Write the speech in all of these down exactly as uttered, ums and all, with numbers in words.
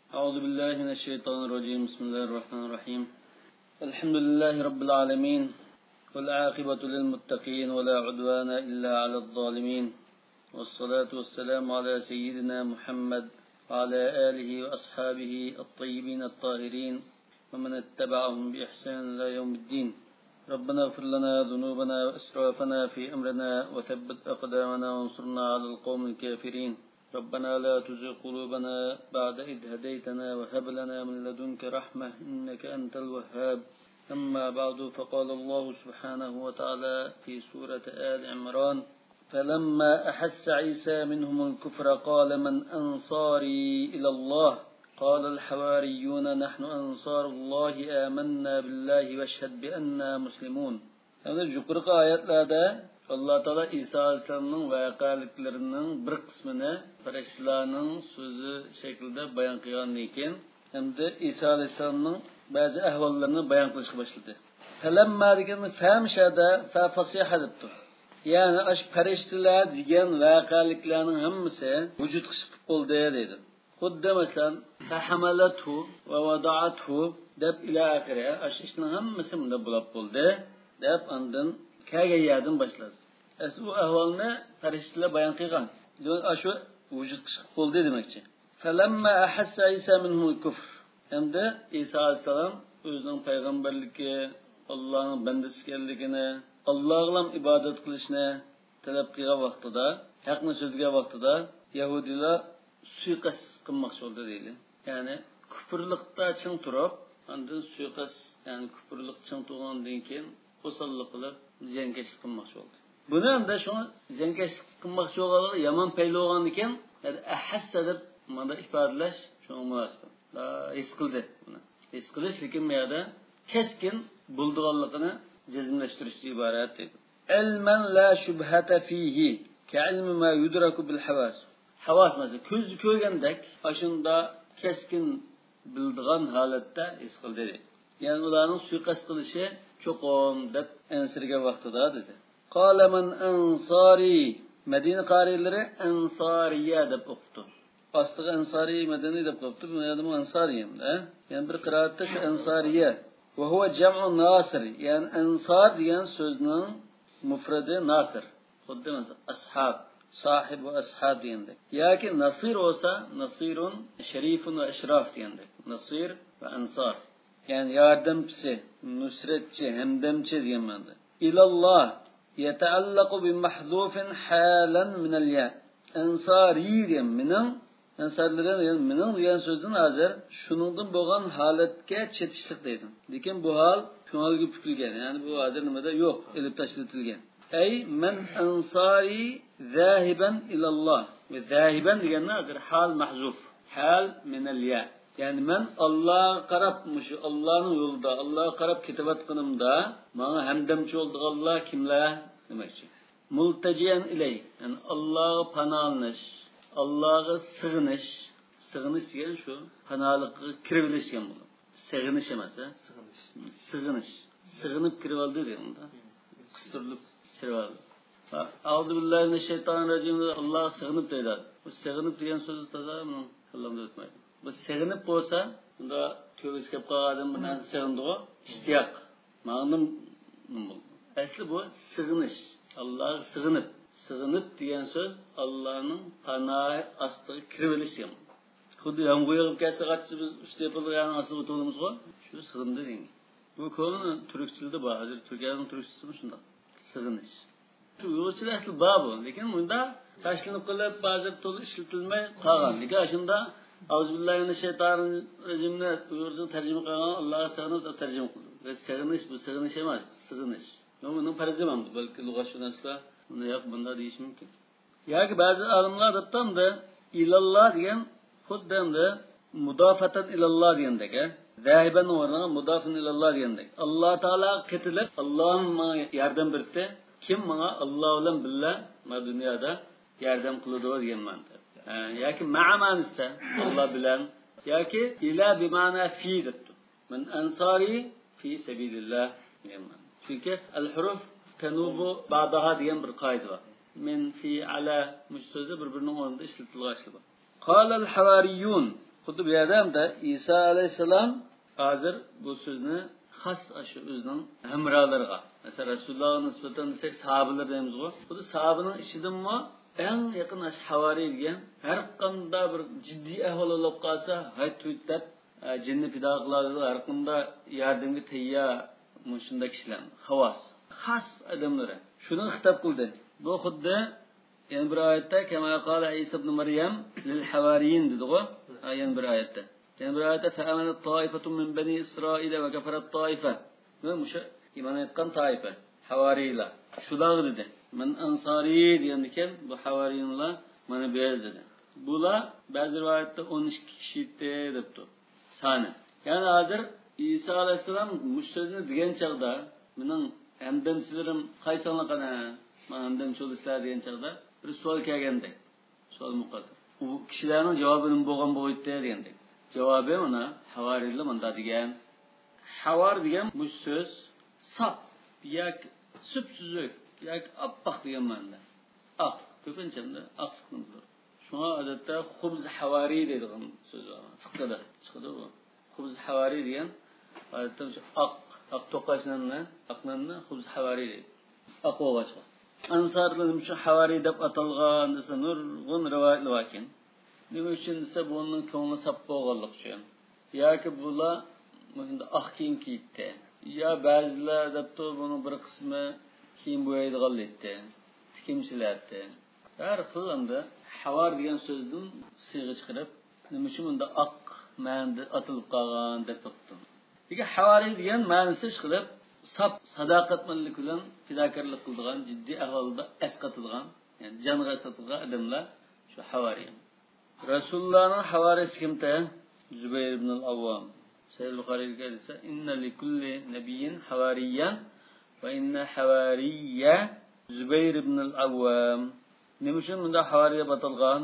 أعوذ بالله من الشيطان الرجيم. بسم الله الرحمن الرحيم. الحمد لله رب العالمين، والعاقبة للمتقين، ولا عدوان إلا على الظالمين، والصلاة والسلام على سيدنا محمد وعلى آله وأصحابه الطيبين الطاهرين ومن اتبعهم بإحسان إلى يوم الدين. ربنا اغفر لنا ذنوبنا وإسرافنا في أمرنا وثبت أقدامنا وانصرنا على القوم الكافرين. ربنا لا تزغ قلوبنا بعد إذ هديتنا وهب لنا من لدنك رحمة إنك أنت الوهاب. أما بعد، فقال الله سبحانه وتعالى في سورة آل عمران: فلما أحس عيسى منهم الكفر قال من أنصاري إلى الله قال الحواريون نحن أنصار الله آمنا بالله واشهد بأننا مسلمون. Yani yukarı ayetlerde Allah Teala İsa Aleyhisselam'ın vakalıklarının bir kısmını Periştilerinin sözü şekilde bayan kılan iken hem de İsa Aleyhisselam'ın bazı ahvallarını bayan kılışa başladı. Felemma degen femşada fa fasiha depti. Yani aş Periştiler degen vakalıklarının hemmisi vücut kışıp oldu dedi. Xuddi mesela fahamalathu ve vada'athu deb ila ahire aş işinin hemmisi bunda bulab oldu deb ondan kage yerden başladı. Es bu ahvalni Periştiler bayan kılgan. Aşu vücut kışıp oldu demekçi. Felemma ahassa İsa minhumul kufr. Hem de İsa Aleyhisselam özünün peygamberliği, Allah'ın bendesi ekanligini, Allah'a ibadet qilishni talab qilgan vaqtida, haqni so'zlagan vaqtida Yahudilar suiqasd qilmoqchi bo'ldi deydi. Ya'ni kufrlikda ching turib, undan suiqasd, ya'ni kufrlik ching turgandan keyin qo'sallik qilib ziyonkashlik qilmoqchi bo'ldi. Buni hamda shuni ziyonkashlik qilmoqchi bo'lganlar yomon paydo bo'lgan ekan, ya'ni ahassa deb mana ifodalash shunga munosib. His qildi buni. His qilish lekin bu yerda keskin bo'ldiganligini jazmlashtirishga iborat edi. Ilman la shubhata fihi ka'ilmi ma yudraku bil hawas. Havas mesela ko'z ko'rgandek ashunda keskin bildigan holatda his qildi. Ya'ni ularning suiqasd qilishi cho'qim deb ansirgan vaqtida dedi. Qala man ansari, Madina qarilari ansariya deb o'qidi. Aslı ansari Madina deb o'qidi. Bu yerda ansariyim da. Yani bir qiraatda şu ansariya ve huve cem'u nasir. Yani ansar degan so'zning mufradi nasir. Xuddi mesela ashab, sahib ve ashab degandek. Yoki nasir olsa nasirun sharifun ve ishraf degandek. Nasir ve ansar. Yani yardımcısı, nusretçi, hemdemçi degan ma'noda. İlallah yeta'allaqu bi mahdhufin halan min al-ya. Ansari degan mening ansarlardan yani mening degan so'zdan hozir shuningdan bo'lgan holatga chetishlik deydi. Lekin bu hol ko'ngilga pukilgan. Yani bu hozir nimada yo'q, ilib tashlatilgan. Ey men ansari zahiban ilallah. Ve zahiban deganni hozir hal mahzuf. Hal min al-ya. Yani men Allah'a qarabmış, Allah'ın yolunda, Allah'a qarab ketayotganimda, bana hemdemçi oldu Allah kimler demekçi. Multaciyen iley, yani Allah'a panalınış, Allah'a sığınış, sığınış diyen şu, panalıkı kirviliş diyen bunu. Sığınış emese, sığınış. Sığınış. Sığınıp kirvaldı diyen bunda. Kıstırılıp kirvaldı. Euzubillahimineşşeytanirracim, Allah'a sığınıp deydi. Bu sığınıp diyen sözü taza bunun Allah'ımda ötmeydi. Bu sığınıp olsa, bunda köğüz kep qağadım bir narsa sığındı o, iştiyak. Mağınım buldu. Aslı bu sığınış. Allah'a sığınıp. Sığınıp diyen söz Allah'ın panahı astığı kirveliş yani. Kudu yağmur yağıp gelse kaçsı biz üstü yapılır yani asıl oturduğumuz o. Şu sığındı deyin. Bu konunun Türkçülüğü de bağ. Türkiye'nin Türkçüsü mü şunda? Sığınış. Şu Uygurçılığı asıl bağ bu. Lakin bunda taşlanıp kalıp bazı tolu işletilmeye kalgan. Lakin aşında Euzubillahimineşşeytanirracim'le Uygurcu'yu tercüme kılan Allah'a sığınıp da tercüme kıldı. Ve sığınış bu, sığınış emez, sığınış. Ama bunun parası var mı? Belki lügatşunasla bunu yap, bunda değiş mümkün. Ya ki bazı alimler de tam da ilallah diyen, hudden de mudafatan ilallah diyendek. Zahiben orana mudafın ilallah diyendek. Allah Teala ketilip, Allah'ın bana yardım birlikte, kim bana Allah olan billah, ma dünyada yardım kılıdı o diyen mantığı. Ya ki ma'aman iste, Allah bilen, ya ki ila bimana fi dettu. Men ansari fi sebilillah diyen mantığı. Çünkü el-huruf tenubu ba'daha diyen bir kaydı var. Min fi ala müç sözü birbirinin oranda işletilgaçlı var. Kâlel havariyun. Xuddi bu yerda ham da İsa alayhissalom hozir bu so'zni xos shu o'zining hamrohlariga, masalan Rasulullohga nisbatan desak sahobalar deymiz-ku. Bu sahobaning ichidanmi eng yaqin ash havariy degan har qanday bir jiddiy ahvol bo'lib qolsa, hay tuytab jinni pido qiladi, har qanday yordamga tayyor shunda kishilar, xavos, xos odamlar. Shuni xitob qildi. Bu xuddi yana bir oyatda kama qala İsa ibn Maryam lil havariyin dedi-ku. Yana bir oyatda. Yana bir oyatda fa amanat ta'ifatun min bani İsrail ve kafarat ta'ifa. Bu musha iman etgan taifa, havariylar. Shular dedi. Men ansari degandikan bu havariylar mana bez dedi. Bular ba'zi rivoyatda o'n ikki kishi debdi. Sani. Yani hozir İsa alayhissalom mushtazni degan chaqda mening hamdamchilarim qaysanliqana, men hamdamchilar degan chaqda bir savol kelganda, savol muqaddas. U kishilarning javobini bo'lgan bo'ydi degandek. Javobi mana havariylar menda degan. Havar degan bu so'z sap yak süpsüzük yak appak degan ma'noda. Aq, ko'pincha aqni bilir. Shunga odatda xubz havari deydigan so'z bor. Fiqhda chiqadi bu. Xubz havari degan odatda aq, aq to'qashlanni, aqlanni xubz havari deydi. Aq o'g'achi. Ansarlar shu havari deb atalgan desa nurg'un rivoyatlar bor ekan. Nima uchun desa bunning ko'ngli sap bo'lganlik uchun. Yoki bular bunda aq kiyim kiyibdi. Ya ba'zilar debdi buning bir qismi kiyim bo'yaydiganlikda, tikimchilardi. Har xil anda havar degan so'zdan sig'i chiqarib, nima uchun bunda aq ma'noda atilib qolgan deb topdim. Lekin havari degan ma'nosi chiqib, sap sadoqatmanlik bilan fidokorlik qiladigan, jiddiy ahvolda asqatilgan, ya'ni jonga asqatilgan odamlar shu havari. Rasulullohning havarisi kimda? Zubayr ibn al-Awwam. Sayyid Buxoriyga esa inna li kulli nabiyyin havariyan va inna havariyya Zubayr ibn al-Awwam. Nima uchun bunda havariy deb atalgan?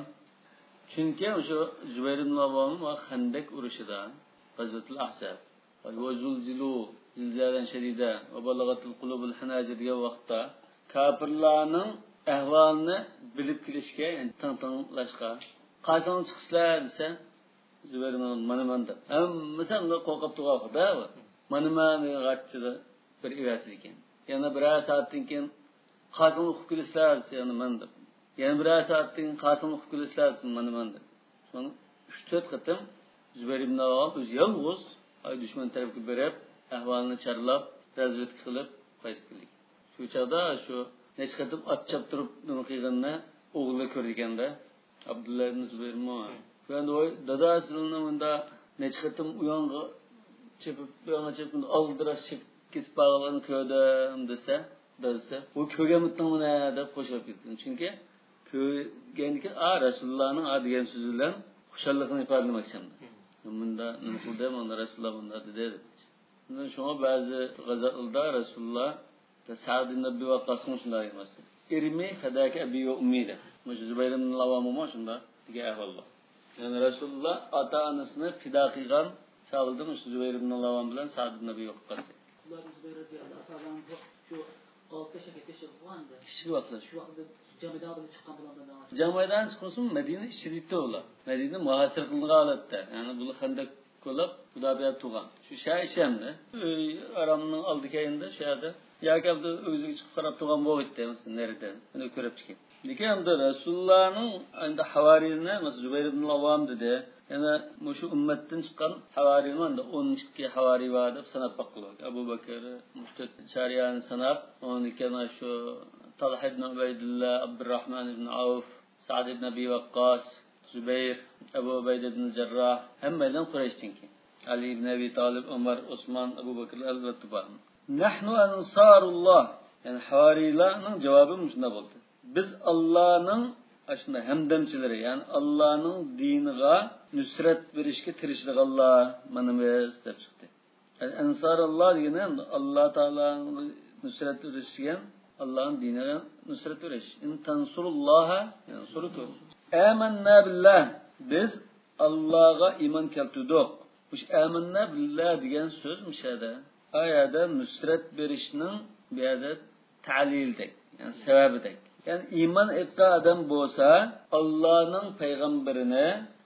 Chunki o'sha Zubayr ibn al-Awwam va Xandaq urushida, G'azvatul Ahzab, va zulzilu zilzalan shadida va balagatul qulubul hanajir degan vaqtda kafirlarning ahvolini bilib kelishga, ya'ni tang-tanglashga, qachon chiqishlar desa Zubayr mana manda. Hammasi unda qo'rqib turibdi. Mana mani g'achchida bir evat ekan. Yana bir soatdan keyin qasam o'qib kelishlar desa yana manda. Yana bir soatdan keyin qasam o'qib kelishlar desa mana manda. So'ng uch to'rt qatim Zubayr ibn Awwam o'zi yolg'iz ay dushman tarafga berib, ahvolni charlab, razvedka qilib qaytib keldi. Shu chaqda shu nech qatim ot choptirib nima qilganini o'g'li ko'rganda Abdullah ibn Zubayr mo Ben o dadasının bunda neçkatim uyanğı çepip uyanğı çepip aldıraş kesip bağlarını köyden dese dese o köyge mutlu mu ne de koşup gittim çünkü köy gençken a Resulullah'ın adı gen sözüyle kuşallıkını ifadelemek için. Bunda nüfuzda bunda Resulullah bunda dedi. Bundan sonra bazı gazalda Resulullah da Sa'd ibn Abi Waqqas'ın şunda ayırması. İrmi fedake abi ve ummi de. Zubayr ibn al-Awwam mu şunda diye Allah. Yani Resulullah ata anasını fida kılgan sağladı mı Zubayr ibn al-Awwam bilen Sa'd ibn Abi Waqqas. Bunlar Zubayr radıyallahu atadan şu altı şekilde çıkılandı. Şu vakti. Şu vakti camiden alıp çıkan bulandan devam. Camiden çıkmasın Medine şeritte ola. Medine muhasır kılınga alatta. Yani bunu Xandaq kolab Hudabiya tuğan. Şu şey işemdi. Aramının aldı kayında şeyde. Yakabda özü çıkıp qarab tuğan bu gitti mesela nereden? Hani körüp çıkın. Diken de Resulullah'ın anda havariyine mesela Zubayr ibn al-Awwam dedi. Yani şu ümmetten çıkan havariyman da on iki havari vardı sanat bakılıyor. Ebu Bekir, Müştet Şariyan sanat, onun ikena şu Talha ibn Ubeydullah, Abdurrahman ibn Avf, Sa'd ibn Abi Waqqas, Zubayr, Ebu Ubeyd ibn Cerrah, hemmeyle Kureyş'tin ki. Ali ibn Abi Talib, Ömer, Osman, Ebu Bekir elbette var. Nahnu ensarullah. Yani havarilerinin cevabı şunda oldu. Biz Allah'ın aslında hemdemçileri yani Allah'ın dinine nusret verişke tirişlik Allah manımız dep çıktı. Yani ensar Allah diyene Allah Teala'nın nusret verişken Allah'ın dinine nusret veriş. İn tansurullaha yansurukum. Âmennâ billah. Biz Allah'a iman keltüdük. Bu âmennâ billah diyen söz müşahede. Ayada nusret verişinin bir adet ta'lildek. Yani sebebidek. Yani iman ettiği adam bolsa Allah'ın peygamberini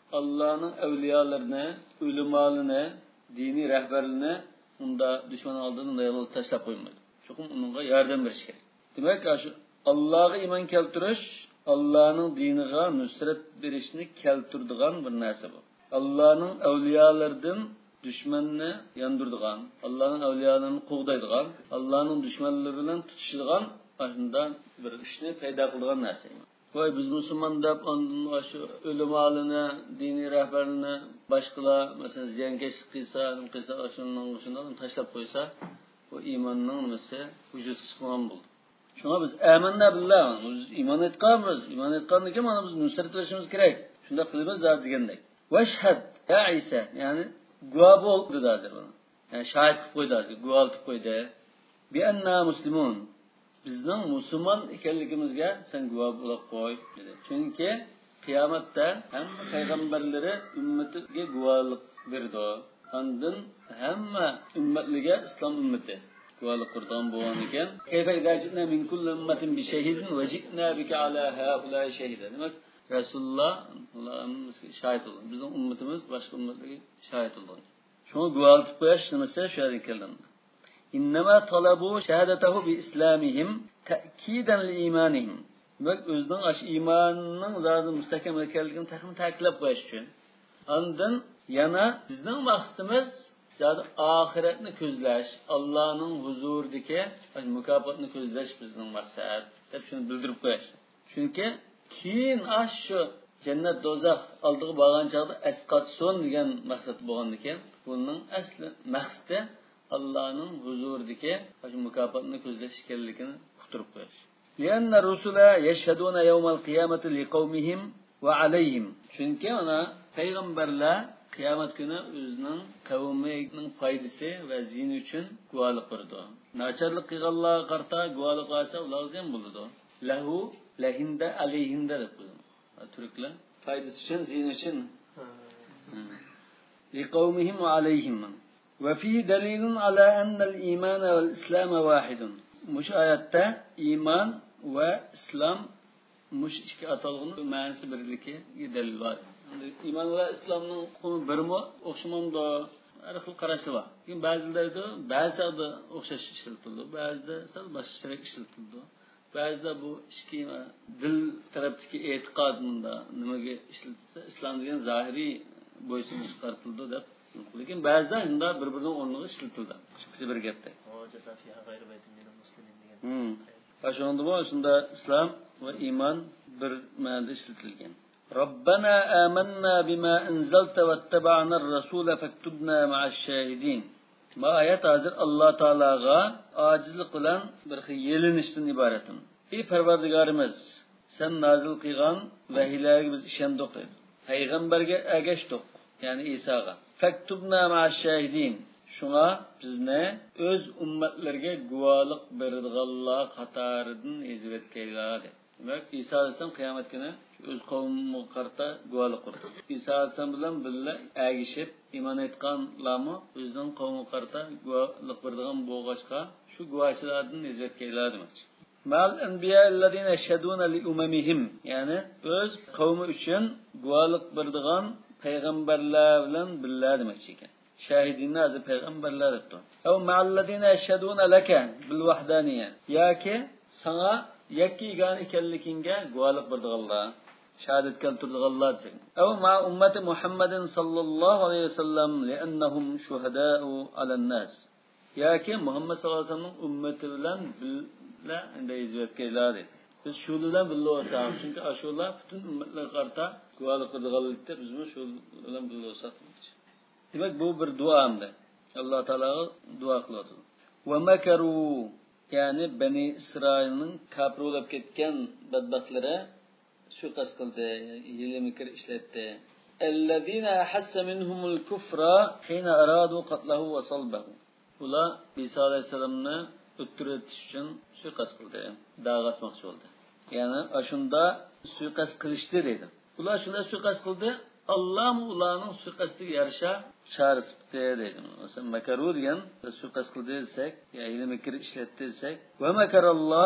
Allah'ın evliyalarını, ulemalarını, dini rehberlerini unda düşman aldığında yalnız taşlap koymaydı. Çünkü onunla yardım veriş gerek. Demek ki şu Allah'a iman keltiriş, Allah'ın dinine nusret verişini keltirdiğin bir narsa bu. Allah'ın evliyalarından düşmanını yandırdıgan, Allah'ın evliyalarını kovdaydıgan, Allah'ın düşmanlarıyla tutuştuğan aslında bir işini peyda kıldıgan narsa. Vay biz Müslüman da onun şu ulemalarını, dini rehberlerini başkalar mesela ziyankeşlik kıysa, kıysa şunun şundan taşlap koysa o imanın mesela vücut çıkmayan buldu. Şuna biz amenna billah, biz iman etkanız, iman etkanlık ki mana biz nusret verişimiz gerek. Şunda kılımız zar degandek. Veşhed ya İsa yani guva oldu da hazır bana. Yani şahit kılıp koydu hazır, guvalıp koydu. Bi enna muslimun. Bizning Müslüman ekanligimizga sen guvoh bo'lib qo'y dedi. Chunki qiyomatda hamma payg'ambarlari ummatiga guvohlik berdi. Ondan hamma ummatlarga islom ummati guvohlik qilgan bo'lgan ekan. Kayfa gajna min kulli ummatin bi shahidin va ji'na bika ala haula shahida. Demak Rasululloh ularimiz shahid bo'ldi. Bizning ummatimiz boshqa ummatlarga shahid bo'ldi. Shuni guvohlik qo'yish nimasi shu yerga keldi. İnnema talabu şehadetahu bi islamihim ta'kidan li imanihim. Demek özünün aş imanının zaten müstahkem ekanligini tahmin ta'kidlab qo'yish uchun. Ondan yana bizning maqsadimiz zaten oxiratni ko'zlash, Allohning huzuridagi mukofotni ko'zlash bizning maqsad deb shuni bildirib qo'yish. Chunki keyin ash shu jannat do'zax oldiga borgan chog'da asqatson degan maqsad bo'lgan ekan. Buning asli maqsadi Allah'ın huzuridagi mukofotni ko'zlash ekanligini uqtirib qo'yish. Lianna rusula yashhaduna yawmal qiyamati liqawmihim va alayhim. Chunki ona payg'ambarlar qiyomat kuni o'zining qavmining foydasi va ziyni uchun guvohlik berdi. Nacharlik qilganlarga qarta guvohlik qilsa ular ham bo'ladi. Lahu lahinda alayhinda deb qo'ydi. Turklar foydasi uchun, ziyni uchun. Liqawmihim va alayhim. وفي دليل على أن الإيمان والإسلام واحد. مش آياته إيمان وإسلام مش إشكي أطلقنا معنى برلكي يدلل var. İman ve İslam'ın konu birmi okşamam da arıqlı qarası var. Kim bazıları bazı adı okşaş işletildi, bazıda sal başlarak işletildi. Bazıda bu işki dil tarafdaki etiqadında nimaga işletilse İslam degan zahiri boysun çıkartıldı deb. Lekin ba'zida shunda bir-birining o'rniga ishlatildi. Ikkisi bir gapda. Hojata fiha g'ayri baytin minal muslimin degan. Hmm. Ashunda shunda islom va iymon bir ma'noda ishlatilgan. Robbana amanna bima anzalta wattaba'na ar-rasula faktubna ma'ash shahidin. Bu oyat hozir Alloh taolaga ojizlik bilan bir xil yelinishdan iboratdir. Ey Parvardigorimiz, sen nozil qilgan vahiylarga biz ishondik dedi. Payg'ambarga ergashdik, ya'ni Isoga. Faktubna ma'ash-shahidin. Şuna bizni öz ummatlarga guvohlik beradiganlar qatoridan ezib keladi. Demak, Iso alayhisalom qiyomat kuni öz qavmiga qarta guvohlik qildi. Iso alayhisalom bilan birga agishib iymon etganlarmi o'zining qavmiga qarta guvohlik beradigan bo'lg'achqa shu guvohchilardan ezib keladi demoqchi. Mal anbiya allazina yashhaduna li umamihim. Ya'ni öz qavmi uchun guvohlik beradigan payg'ambarlar bilan birga demoqchi ekan. Shahidinni azı payg'ambarlar debdi. Aw ma'allazina yashhaduna laka bil wahdaniyya. Yoki sana yakki egan ekanligingga guvohlik berdiganlar, shahodat keltirdiganlar desin. Aw ma ummati Muhammadin sallallohu alayhi vasallam li'annahum shuhada'u 'alan nas. Yoki Muhammad sallallohu alayhi vasallamning ummati bilan birga unda hizmet qiladi. Biz shu bilan birga bo'lsak, chunki ashular butun ummatlarga qarta guvohlik berdiganlikda biz shu bilan birga bo'lsak. Demek bu bir duamdı. Allah Teala'ya dua kılıyordu. Ve mekaru yani Beni İsrail'in kafir olup ketken bedbahtlara şu kas kıldı, hile mikir işletti. Ellezine hasse minhumul kufra hine aradu katlahu ve salbahu. Ula İsa Aleyhisselam'ını öttüretiş için suikast kıldı. Dağa asmakçı oldu. Yani aşında suikast kılıçtı dedi. Ula şunda suikast kıldı. Allah mı ulanın suikastiga yarasha sharif deydi. Mesela makaru degan suikast qildi desek, ya hile mikir ishlatdi desek, va makaralloh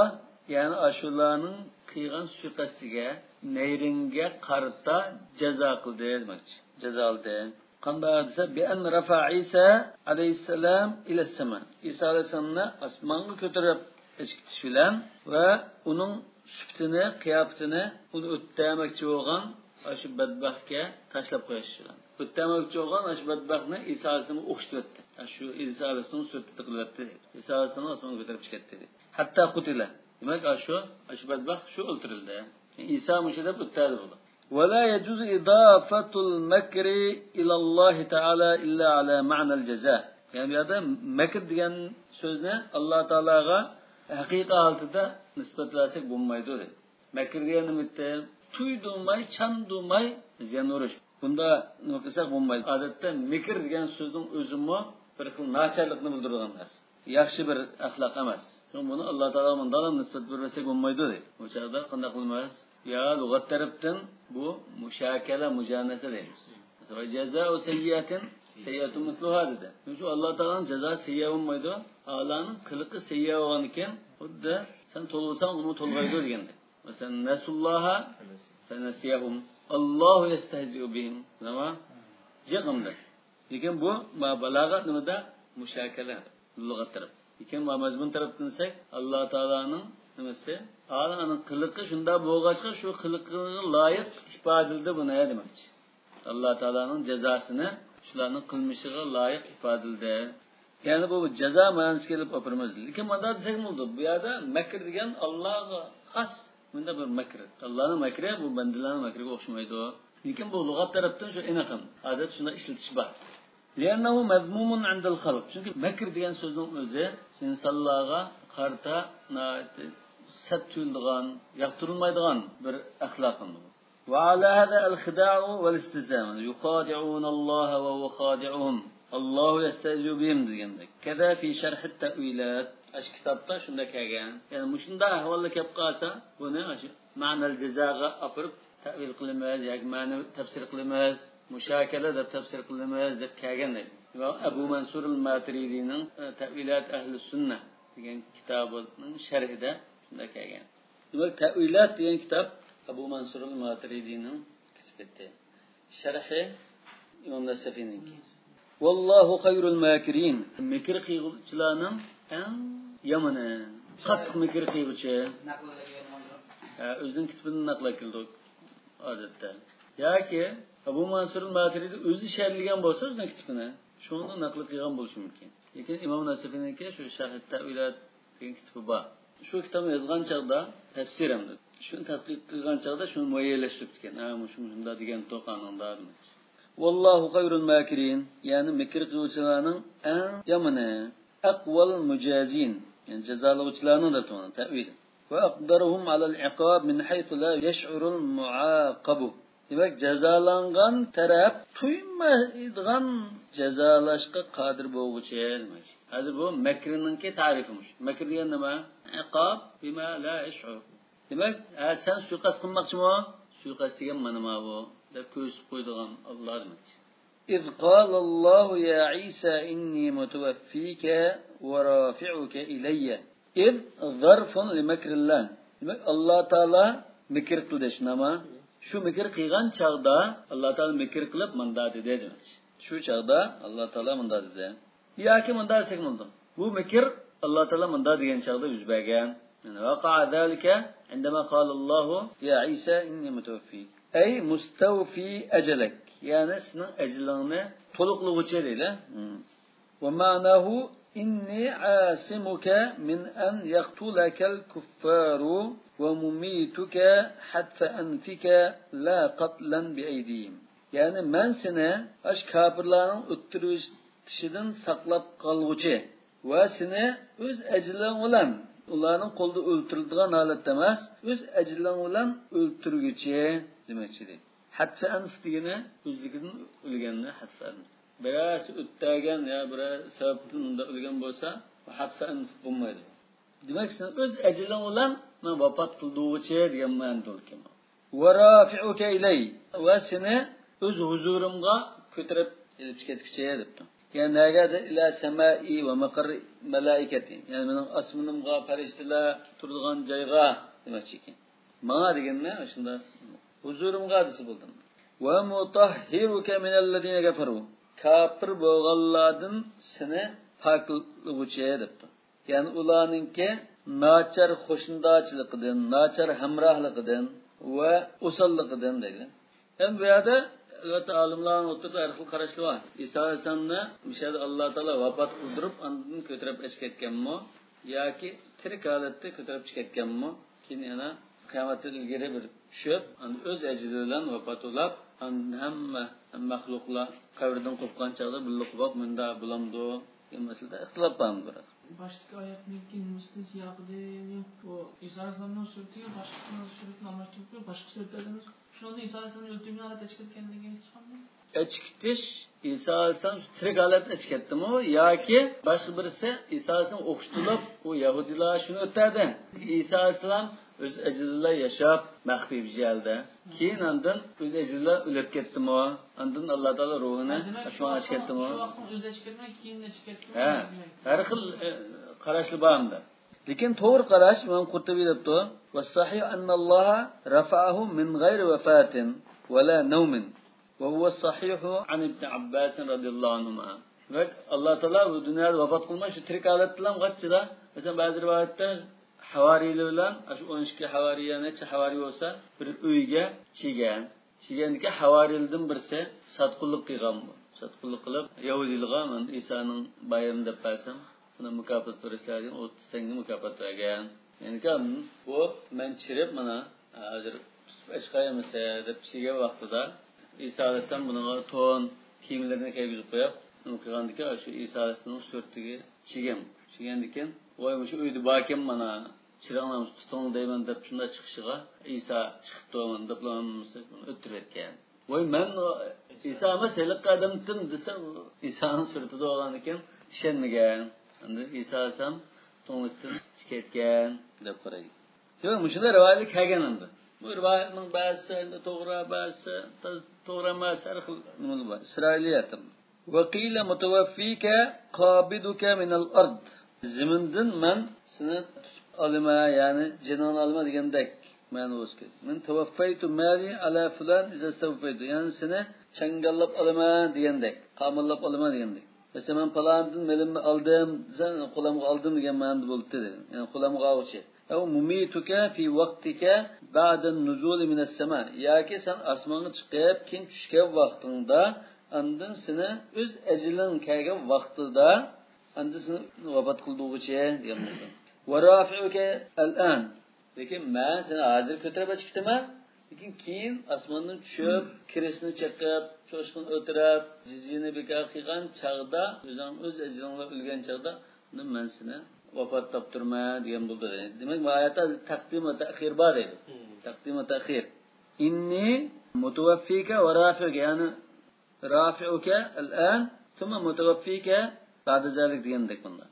ya'ni ashularning qilgan suiqasdiga nayringa qarata jazo qildi demoqchi. Jazo oldi. Qanday desa bi an rafa Isa alayhissalom ila sama. Isa alayhissalomni osmonga ko'tarib echkitish bilan va uning sifatini, qiyofatini uni o'tdamoqchi bo'lgan shu badbaxtga tashlab qo'yish bilan. O'tdamoqchi bo'lgan shu badbaxtni Isa alayhissalomga o'xshatdi. Shu Isa alayhissalom so'tda qilibdi. Isa alayhissalom osmonga ko'tarib chiqdi. Hatto qutila. Demak, shu shu badbaxt shu o'ltirildi. İsa müşedeb öttədir oldu. وَلَا يَجُزُ إِضَافَةُ الْمَكْرِ إِلَى اللّٰهِ تَعَالَى إِلَّا عَلَى مَعْنَ الْجَزَاءِ. Yani bir yerde mekr diyen sözüne Allah Teala'ya hakika altıda nispet versek bulunmaydı dedi. Mekr diyen nimitte tuydurmay, çandurmay ziyan uğraş. Bunda noktasak bulunmaydı. Adette mekr diyen sözün özümü bir kıl naçarlıkını bildirilgan dersin. Yaxşı bir ahlak emas. Çünkü bunu Allah Teala'nın dalam nispet versek bulunmaydı dedi. Bu çağda kanda kılmaz. Ya lügat taraftan bu müşakele, mücanese deyimiz. Mesela ceza-u seyyiatin seyyatun mutluha dedi. Çünkü Allah Teala'nın ceza seyyiye olmaydı. Allah'ın kılıkı seyyiye olan iken o da sen tolulsan onu tolgaydı degendi. Mesela nesullaha fenesiyahum. Allahu yestehzi'u bihim. Ama cıgımdır. Lekin bu balagat nımada müşakele. Lügat taraf. Lekin mazmun taraftan ise Allah Teala'nın nimesi? Allah'ın kılıkı şunda boğaçka şu kılıkına layık ifade edildi bu ne demekçi? Allah Teala'nın cezasını şuların kılmışlığa layık ifade edildi. Yani bu ceza manası gelip opermez. Lekin bunda desek mi oldu? Bu yada mekr degen Allah'a has. Bunda bir mekr. Allah'ın mekri bu bendilerin mekri okşamaydı o. Lekin bu lügat taraftan şu en yakın. Adet şunda işletiş var. لأنه مذموم عند الخلق. Çünkü mekr degen sözün özü insanlığa karta sert tüyüldüğün, yaktırılmaydığı bir ahlakın bu. وعلى هذا الخداع والاستهزاء يخادعون الله وهو خادعهم الله يستهزئ بهم degende. Keza fi şerh at-ta'wilat. Aş kitapta şunda kelgan. Yani muşunda ahvalda kep qalsa, buni aşı ma'nal jazaga apirib ta'wil qilmaz, yoki ma'ni tafsir qilmaz, mushakala deb tafsir qilmaz deb kelgan. Va Abu Mansur al-Maturidining Ta'wilat ahli sunnah degan kitobining sharhida shunda kelgan. Demak, Ta'wilat degan kitob Abu Mansur al-Maturidining kitobi. Sharhi İmam Nasafi'ninki. Vallahu hayrul makirin. Mikr qiluvchilarning eng yomoni. Qattiq mikr qiluvchi. O'zining kitobini naql qildik odatda. Yoki Abu Mansur al-Maturidi o'zi sharhlagan bo'lsa o'zining kitobini shuni naql qilgan bo'lishi mumkin. Lekin Imom Nasafi'ninki shu Sharh at-Ta'wilat degan kitobi bor. Shu kitobni yozgan chaqda tafsir hamdi. Shuni tadqiq qilgan chaqda shuni muayyanlashtirib ekan. Ha, shunda degan to'qonda demak. Vallahu hayrul makirin. Yani mikr qiluvchilarning eng yomoni, aqwal mujazin. Yani jazolovchilarning da to'g'ri ta'wil. Wa aqdaruhum ala al-iqab min haythu la yash'uru al-mu'aqab. Demek jazolangan taraf tuymaydigan jazolashga qodir bo'luvchi demak. Hozir bu makriningki ta'rifimiş. Makr degan nima? Iqob bima la yash'ur. Demak, sen suiqasd qilmoqchimi? Suiqasd degan mana bu deb ko'rsatib qo'ydigan Alloh demak. İz qala Allahu ya İsa inni mutawaffika wa rafi'uka ilayya. İz zarfun li makrillah. Demak, Alloh taolo mikr qildi shunama. Şu mikir qilgan chaqda Alloh taolo mikir qilib manda dedi demak. Shu chaqda Alloh taolo manda dedi. Yoki manda desek bo'ldi. Bu mikir Alloh taolo manda degan chaqda yuz bergan. Yani vaqa zalika عندما قال الله يا عيسى إني متوفي أي مستوفي أجلك يعني senin أجلını toluqluğucu deydi. ومعناه إني عاصمك من أن يقتلك الكفار ومميتك حتى أنفك لا قتلا بأيديهم. Yani ben seni aş kafirlerin öttürüşüden saklap kalğucu ve seni öz ecilin olan ularning qo'lda o'ltirilgan holatda emas, o'z ajlan bilan o'ltirguchi demakchidir. Hatfa anf degani o'zligidan o'lganni hatfa anf. Birasi o'tdagan ya bir sababdan unda o'lgan bo'lsa, hatfa anf bo'lmaydi. Demak, sen o'z ajlan bilan men vafot qilduchi degan ma'noda ekan. Va rafi'uka ilay va seni o'z huzurimga ko'tarib elib ketguchi debdi. Yani nerede ila semai ve makar melaiketi. Yani benim asmınımga periştiler turduğun cayga demek ki. Bana degen ne? Şunda huzurumga adisi buldum. Ve mutahhiruke minellezine keferu. Kafir boğalladın seni paklıguçaya depti. Yani ulanınki nachar hoşundaçılıkıdın, nachar hamrahlıkıdın ve usallıkıdın dedi. Hem bu yerde evet alimlerin oturdu arxil qarashli var. İsa Aleyhisselam'ni mishada Allah Taala vafot qildirib, andan ko'tarib chiqayotganmi yoki tirik holatda ko'tarib chiqayotganmi? Keyin yana qiyomatdan ilgari bir tushib, o'z ajri bilan vafot bo'lib, hamma maxluqlar qabrdan qo'pgan chog'da birlik bo'lib, munda bulamdi. Masalada ixtilof bor. Başka ayetindeki Müslim siyakıda o İsa Aleyhisselam'ın sürtüyor, başkasının sürtüyor, anlaştırıyor, başka sürtüyorlar. Şu anda İsa Aleyhisselam'ın öldüğünü alet çıkartkenine geçti çıkamıyor. Çıkış İsa Aleyhisselam tirik alet çıkarttı mı? Ya ki başka birisi İsa Aleyhisselam okuştulup o Yahudiler şunu öterdi. İsa Aleyhisselam öz eceliyle yaşayıp mahfi bir yerde. Keyin andın öz eceliyle ölüp gitti mi? Andın Allah Teala ruhunu aşmaya çıkarttı mı? Şu vaktin özde çıkartmak keyinle çıkarttı mı? He. Her xil qarashli borda. Lekin to'g'ri qarash Imom Qurtubiy debdi: "Va sahih anna Alloh rafa'ahu min g'ayri wafatin wa la nawmin." Wa huwa sahihu an Ibn Abbas radhiyallohu anhu. Ve Allah Teala bu dunyoda vafot qilmay shu tirik holat bilan qachida, masalan ba'zi rivoyatda havariylar bilan, shu o'n ikki havariya necha havariy bo'lsa, bir uyga chigan. Chiganki havariylardan birisi satqullik qilgan bu. Satqullik qilib Yahudilarga men Isoning bayram deb bersam, buni mukofot to'raslardan o'ttiz tanga mukofot bergan. Yani kan bu men chirib mana hozir boshqayamasa deb chigan vaqtida İsa Aleyhisselam buni to'n kiyimlarini kiygizib qo'yib, nima qilgandiki, shu İsa Aleyhisselamning suratiga chigim. Chigandikan, voy shu uyda bakim mana chiranglarni tuting deyman deb shunda chiqishiga İsa chiqibdi deb lamsa o'tirib etgan. Voy men İsa emas, hali qadimdim desa, İsa'ning suratida bo'lgan ekan, ishonmagan. Endi İsa Aleyhisselam to'nglikdan chiqayotgan deb qaraydi. Yo'q, shunday rivoyat kelgan endi. Bu rivoyatning ba'zisi to'g'ri, ba'zisi to'g'ri emas, har xil nima bor. Isroiliyatim. Va qila mutawaffika qabiduka min al-ard. Zimindan men seni olma, ya'ni jinon olma degandek ma'no o'sgan. Men tawaffaytu mali ala fulan iza sawfaytu. Ya'ni seni changallab olma degandek, qamillab olma degandek. Mesela men palandan melimni oldim, sen qo'limga oldim degan ma'noda bo'ldi dedi. Ya'ni qo'limga olchi. Ev mumituka fi vaqtika ba'da nuzul min as-sama. Yoki sen osmonga chiqib, keyin tushgan vaqtingda, andan seni o'z ajling kelgan vaqtida andan seni vafot qildigicha degan bo'ldi. Va rafi'uka al-an. Lekin men seni hozir ko'tarib chiqdiman, lekin keyin osmondan tushib, kirisni chiqib, cho'shqin o'tirib, jizyani bekor qilgan chaqda, o'zing o'z ajringga o'lgan chaqda, men seni vafot toptirma degan bo'ldi. Demak, bu oyatda taqdim va ta'xir bor edi. Taqdim va ta'xir. Inni mutawaffika va rafi'uka, ya'ni rafi'uka al-an, thumma mutawaffika ba'da zalik degandek bunda.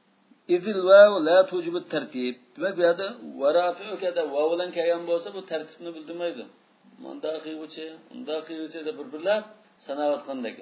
Izil vav la tujibu tartib. Demak, bu yerda va rafi'uka da vav bilan kelgan bo'lsa, bu tartibni bildirmaydi. Munda qiyuchi, unda qiyuchi deb bir-birlar sanayotgandek.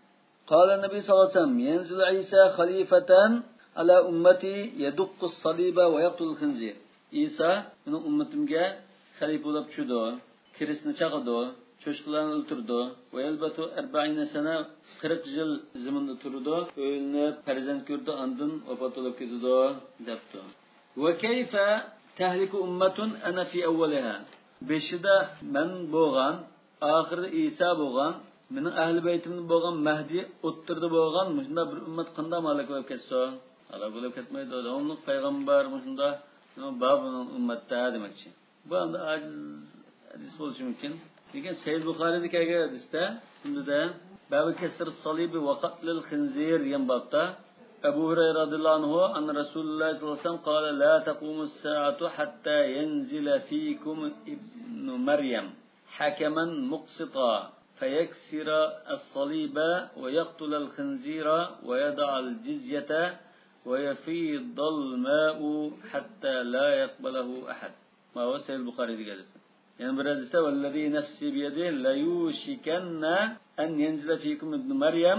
Qala Nabiy sallallohu alayhi vasallam: "Yanzil Isa khalifatan ala ummati yaduqqu as-saliba va yaqtul al-khinzir." İsa mening ummatimga xalifa bo'lib tushdi, kirisni chaqadi, cho'shqlarni o'ltirdi, va yalbatu arba'ina sana qirq yil zaminda turdi, o'yinib farzand ko'rdi, andin vafot bo'lib ketdi debdi. Va kayfa tahliku ummatun ana fi awwalaha. Beshida men bo'lgan, oxirida İsa bo'lgan, mening ahli baytimni bo'lgan Mahdi o'ttirdi bo'lgan, shunda bir ummat qanday malak bo'lib ketsa, Allah bo'lib ketmaydi. Davomli payg'ambar shunda babuning ummatda demakchi. Bu endi ajiz hadis bo'lishi mumkin. Lekin Sahih Buxoriyda kelgan hadisda shunda babu kasr salibi va qatlil khinzir degan babda Abu Hurayra radhiyallohu anhu an Rasululloh sallallohu alayhi vasallam qala la taqumu as-sa'atu hatta yanzila fiikum ibn Maryam hakaman muqsita fayaksira as-saliba wa yaqtul al-khinzira wa yada' al-jizyata wa yafid al-ma'u hatta la yaqbalahu ahad. Ma huwa Sahih Buxoriy degan. Yani bir hadisde vallazi nefsi biyadihi la yushikanna an yanzila fiikum ibn Maryam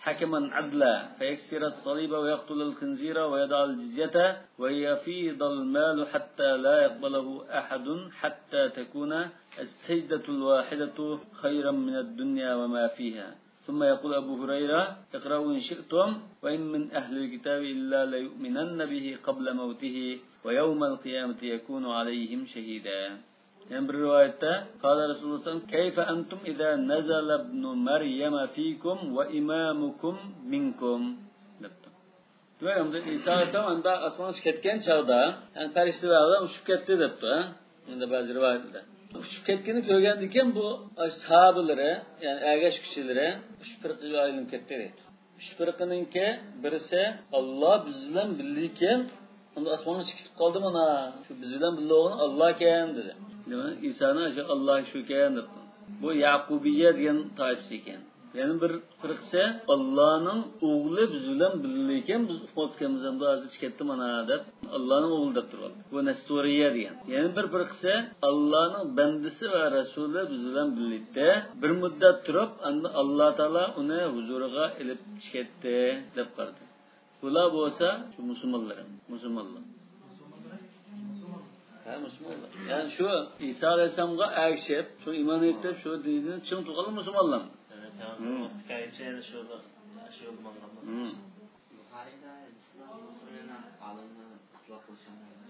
حكما عدلا فيكسر الصليب ويقتل الخنزير ويدع الجزية ويفيض المال حتى لا يقبله أحد حتى تكون السجدة الواحدة خيرا من الدنيا وما فيها. ثم يقول أبو هريرة اقرأوا إن شئتم وإن من أهل الكتاب إلا ليؤمنن به قبل موته ويوم القيامة يكون عليهم شهيدا. يعني بالرواية قال رسول الله صلى الله عليه وسلم كيف أنتم إذا نزل ابن مريم فيكم وإمامكم منكم. Demek İsa Aleyhisselam anda asmanı şiketken çağda, yani periştelerden uçup gitti depti. Yani bazı rivayetlerde. Uçup ketkenini görgendiyken bu sahabeleri, yani ergeç kişilere üç fırkıya ayrılıp gitti. Üç fırkınınki birisi Allah bizden bilirken onda asmanı çıkıp kaldı bana. Şu bizden bildiği olan Allah eken dedi. Demek İsa'nın Allah şu eken dedi. Bu Yakubiye diyen taifsi eken. Yani bir fırkısı Allah'ın oğlu bizden bilirken biz ufakımızdan da azı çıkıttı bana dep Allah'ın oğlu dep duralım. Bu Nestoriye diyen. Yani bir fırkısı Allah'ın bendisi ve Resulü bizden birlikte bir müddet durup Allah Teala onu huzuruna elip çıkıttı dep vardı. Bunlar olsa şu Müslümanlarım, Müslümanlar. Ha Müslümanlar. Yani şu İsa Aleyhisselam'a erişip, şu iman edip, şu dinini çın tukalı Müslümanlar. Yani hikayeciye de şurada şey oldu anlamazsın. Buhari'de İslam usulüne alımı ıslah kılışanlarına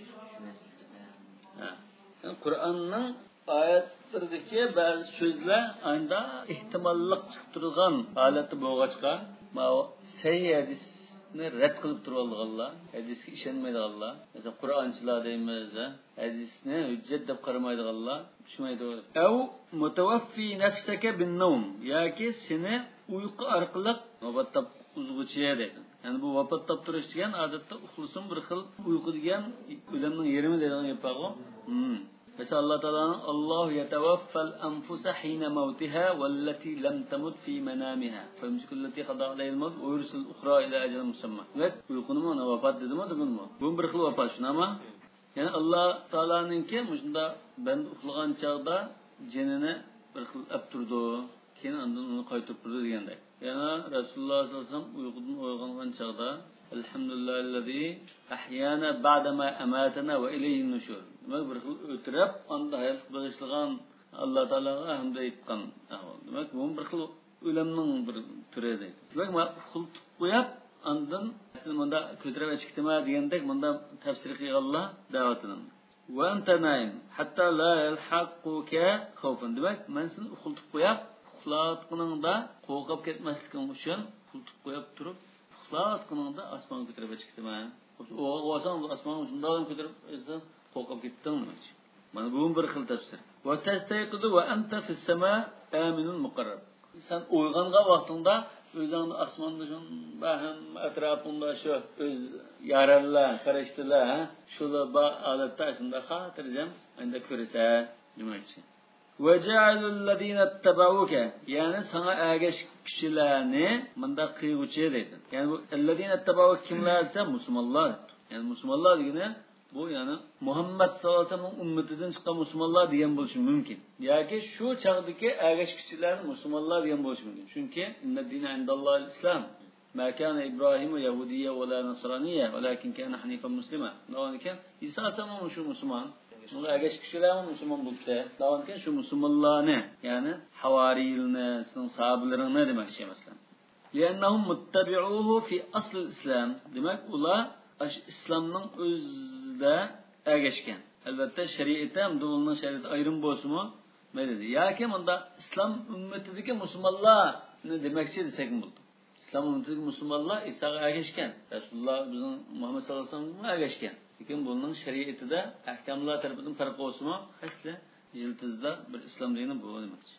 şu yani Kur'an'ın ayetlerindeki bazı sözler anda ihtimallik çıktırılgan haleti boğaçka ma sahih hadisni red kılıp duruldu Allah. Hadisga işenmeydi Allah. Mesela Kur'ançılar deymiz, hadisni hüccet deb qaramaydi Allah. Tushmaydi. Ev mutawaffi nafsaka bin-nawm, yoki seni uyqu orqali vafattab uzg'uchiya deydi. Yani bu vafattab turish degan odatda uxlasin bir xil uyqu degan o'limning yerimi deydigan gapaqo. Hmm. Mesela Allah Teala'nın Allahu yetavaffal anfusa hina mavtiha vellati lam tamut fi manamiha. Femsikullati qada alayhil maut ve yursil ukhra ila ajalin musamma. Evet, uyquni mana vafat dedimi, deminmi? Bu bir xil vafat shunami? Yani Allah Teala'nınki muşunda ben uxlagan chaqda jinini bir xil apturdi, keyin undan uni qaytirib turdi degandek. Yani Rasululloh sollallohu alayhi vasallam uyqudan uyg'ongan chaqda Elhamdülillahi'llezî ahyana ba'dama amatana ve ileyhin nushur. Demek bir xil o'tirib, anda hayot bag'ishlagan Alloh taologa hamd aytgan ahvol. Demek bu bir xil o'limning bir turi deydi. Demek ma xultib qo'yib, andan siz bunda ko'tarib chiqdima degandek bunda tafsir qilganlar da'vatini. Va anta naim hatta la yalhaquka khawfan. Demek men seni xultib qo'yib, uxlatqiningda qo'rqib ketmasliging uchun xultib qo'yib turib uxlatqiningda osmonga ko'tarib chiqdima. O'g'ilsan osmonga shunday ko'tarib esdan qo'rqib ketding demoqchi. Mana bu bir xil tafsir. Va tastayqidu va anta fis sama aminun muqarrab. Sen uyg'ongan vaqtingda o'zingni osmonda shunda ham atrofingda shu o'z yarallar, farishtalar, shular ba odatda shunda xotirjam endi ko'rsa demoqchi. Va ja'alul ladina tabauka, ya'ni sana ergash kishilarni bunda qiyguchi deydi. Ya'ni bu alladina tabauka kimlar desa musulmonlar. Yani musulmonlar degani bu yani Muhammed sallallohu alayhi vasallam ummatidan chiqqan musulmonlar degan bo'lishi mumkin. Yoki shu chaqdagi ergash kishilar musulmonlar degan bo'lishi mumkin. Chunki inna dina indallohil islom. Ma kana Ibrohim yahudiyya va la nasraniyya, walakin kana hanifan muslima. Lakin Isa alayhisalom shu musulmon. Bunlar ergash kishilar musulmon bo'lsa, lakin shu musulmonlarni, ya'ni havariylarni, sahabalarni demoqchi emaslar. Li'annahum muttabi'uhu fi asl al-islam. Demak, ular islomning o'zida ergashgan. Albatta shariatda ham do'lning shariati ayrim bo'lsa-mu, mayli. Yoki bunda islom ummatidagi musulmonlarni demoqchi desak bo'ldi. Islom ummatidagi musulmonlar Isoga ergashgan. Rasululloh bizning Muhammad sallallohu alayhi vasallamga ergashgan. Lekin bunning shariatida ahkamlar tarafidan farq bo'lsa-mu, asli jiltizda bir islom dini bu demoqchi.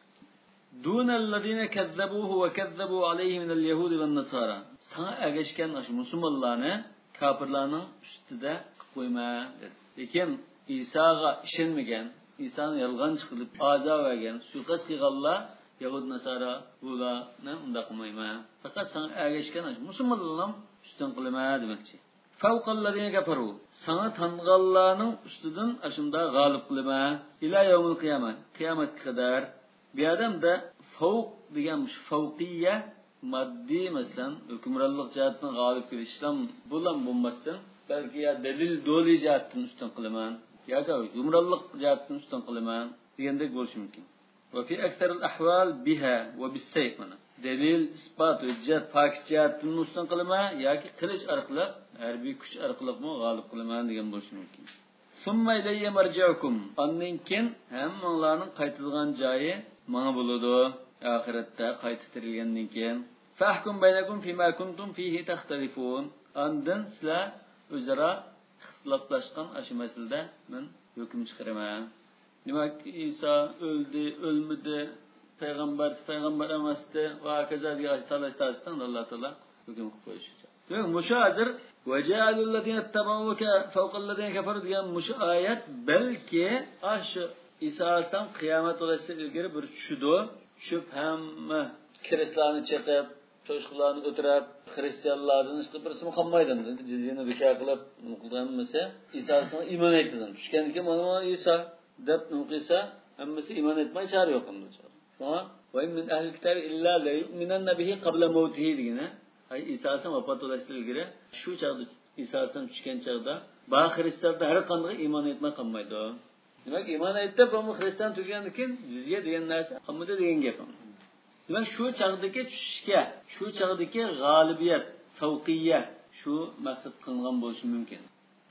Dunalladina kazzabuhu va kazzabu alayhi min al-yahudi va an-nasara. Sana ergashgan shu musulmonlarni kafirlarning ustida qo'yma dedi. Lekin Isoga ishonmagan, Isoni yolg'onchi qilib azab bergan, suiqasd qilganlar Yahud Nasara bularni unda qilmayman. Faqat sana ergashgan musulmonlarning ustidan qilma demoqchi. Favqalladina kafaru. Sana tanganlarning ustidan ashunda g'olib qilma ila yawmil qiyomat. Qiyomat qadar. Bu odamda favq degan favqiyya maddi masalan hukmronlik jihatdan g'olib kelish islom bilan bo'lmasdan balki ya dalil doli jihatdan ustun qilaman yoki hukmronlik jihatdan ustun qilaman degandek bo'lishi mumkin. Va fi aksar al-ahval biha va bis-sayf mana dalil isbot hujjat fakit jihatdan ustun qilaman yoki qilich orqali harbiy kuch orqali g'olib qilaman degan bo'lishi mumkin. Summa ilayya marji'ukum andan keyin hammanglarning qaytilgan joyi menga bo'ladi oxiratda qaytarilgandan keyin fahkum baynakum fima kuntum fihi takhtalifun andan sizlar o'zaro ixtiloflashgan shu masalada men hukm chiqaraman. Demak Isa o'ldi, o'lmadi, payg'ambar payg'ambar emasdi va kazaga talash tasdan Alloh taolo hukm qilib qo'yishi. Demak mushu hozir vaja'alul ladina tabauka fawqallazina kafaru degan mushu oyat balki shu Isa alayhisalom qiyomat bo'lasidan ilgari bir tushdi. Tushib hamma kiristlarni chiqib, to'shqlarni o'tirib, xristianlardan hech birisi qolmaydi. Jizyani bekor qilib qilganmasa, Isa alayhisalom iymon etdi. Tushgandan keyin mana Isa deb nuqisa hammasi iymon etmay char yo'q unda. Shuna va min ahli kitob illa la yu'minanna bihi qabla mawtihi degina. Ay Isa alayhisalom vafot bo'lishdan ilgari shu chaqda Isa alayhisalom tushgan chaqda ba xristianlar har qanday iymon etmay qolmaydi. Demak iymon etdi, bu xristian tushgandan keyin jizya degan narsa hammada degan gap. Demak shu chaqdagi tushishga, shu chaqdagi g'olibiyat, favqiyat shu maqsad qilingan bo'lishi mumkin.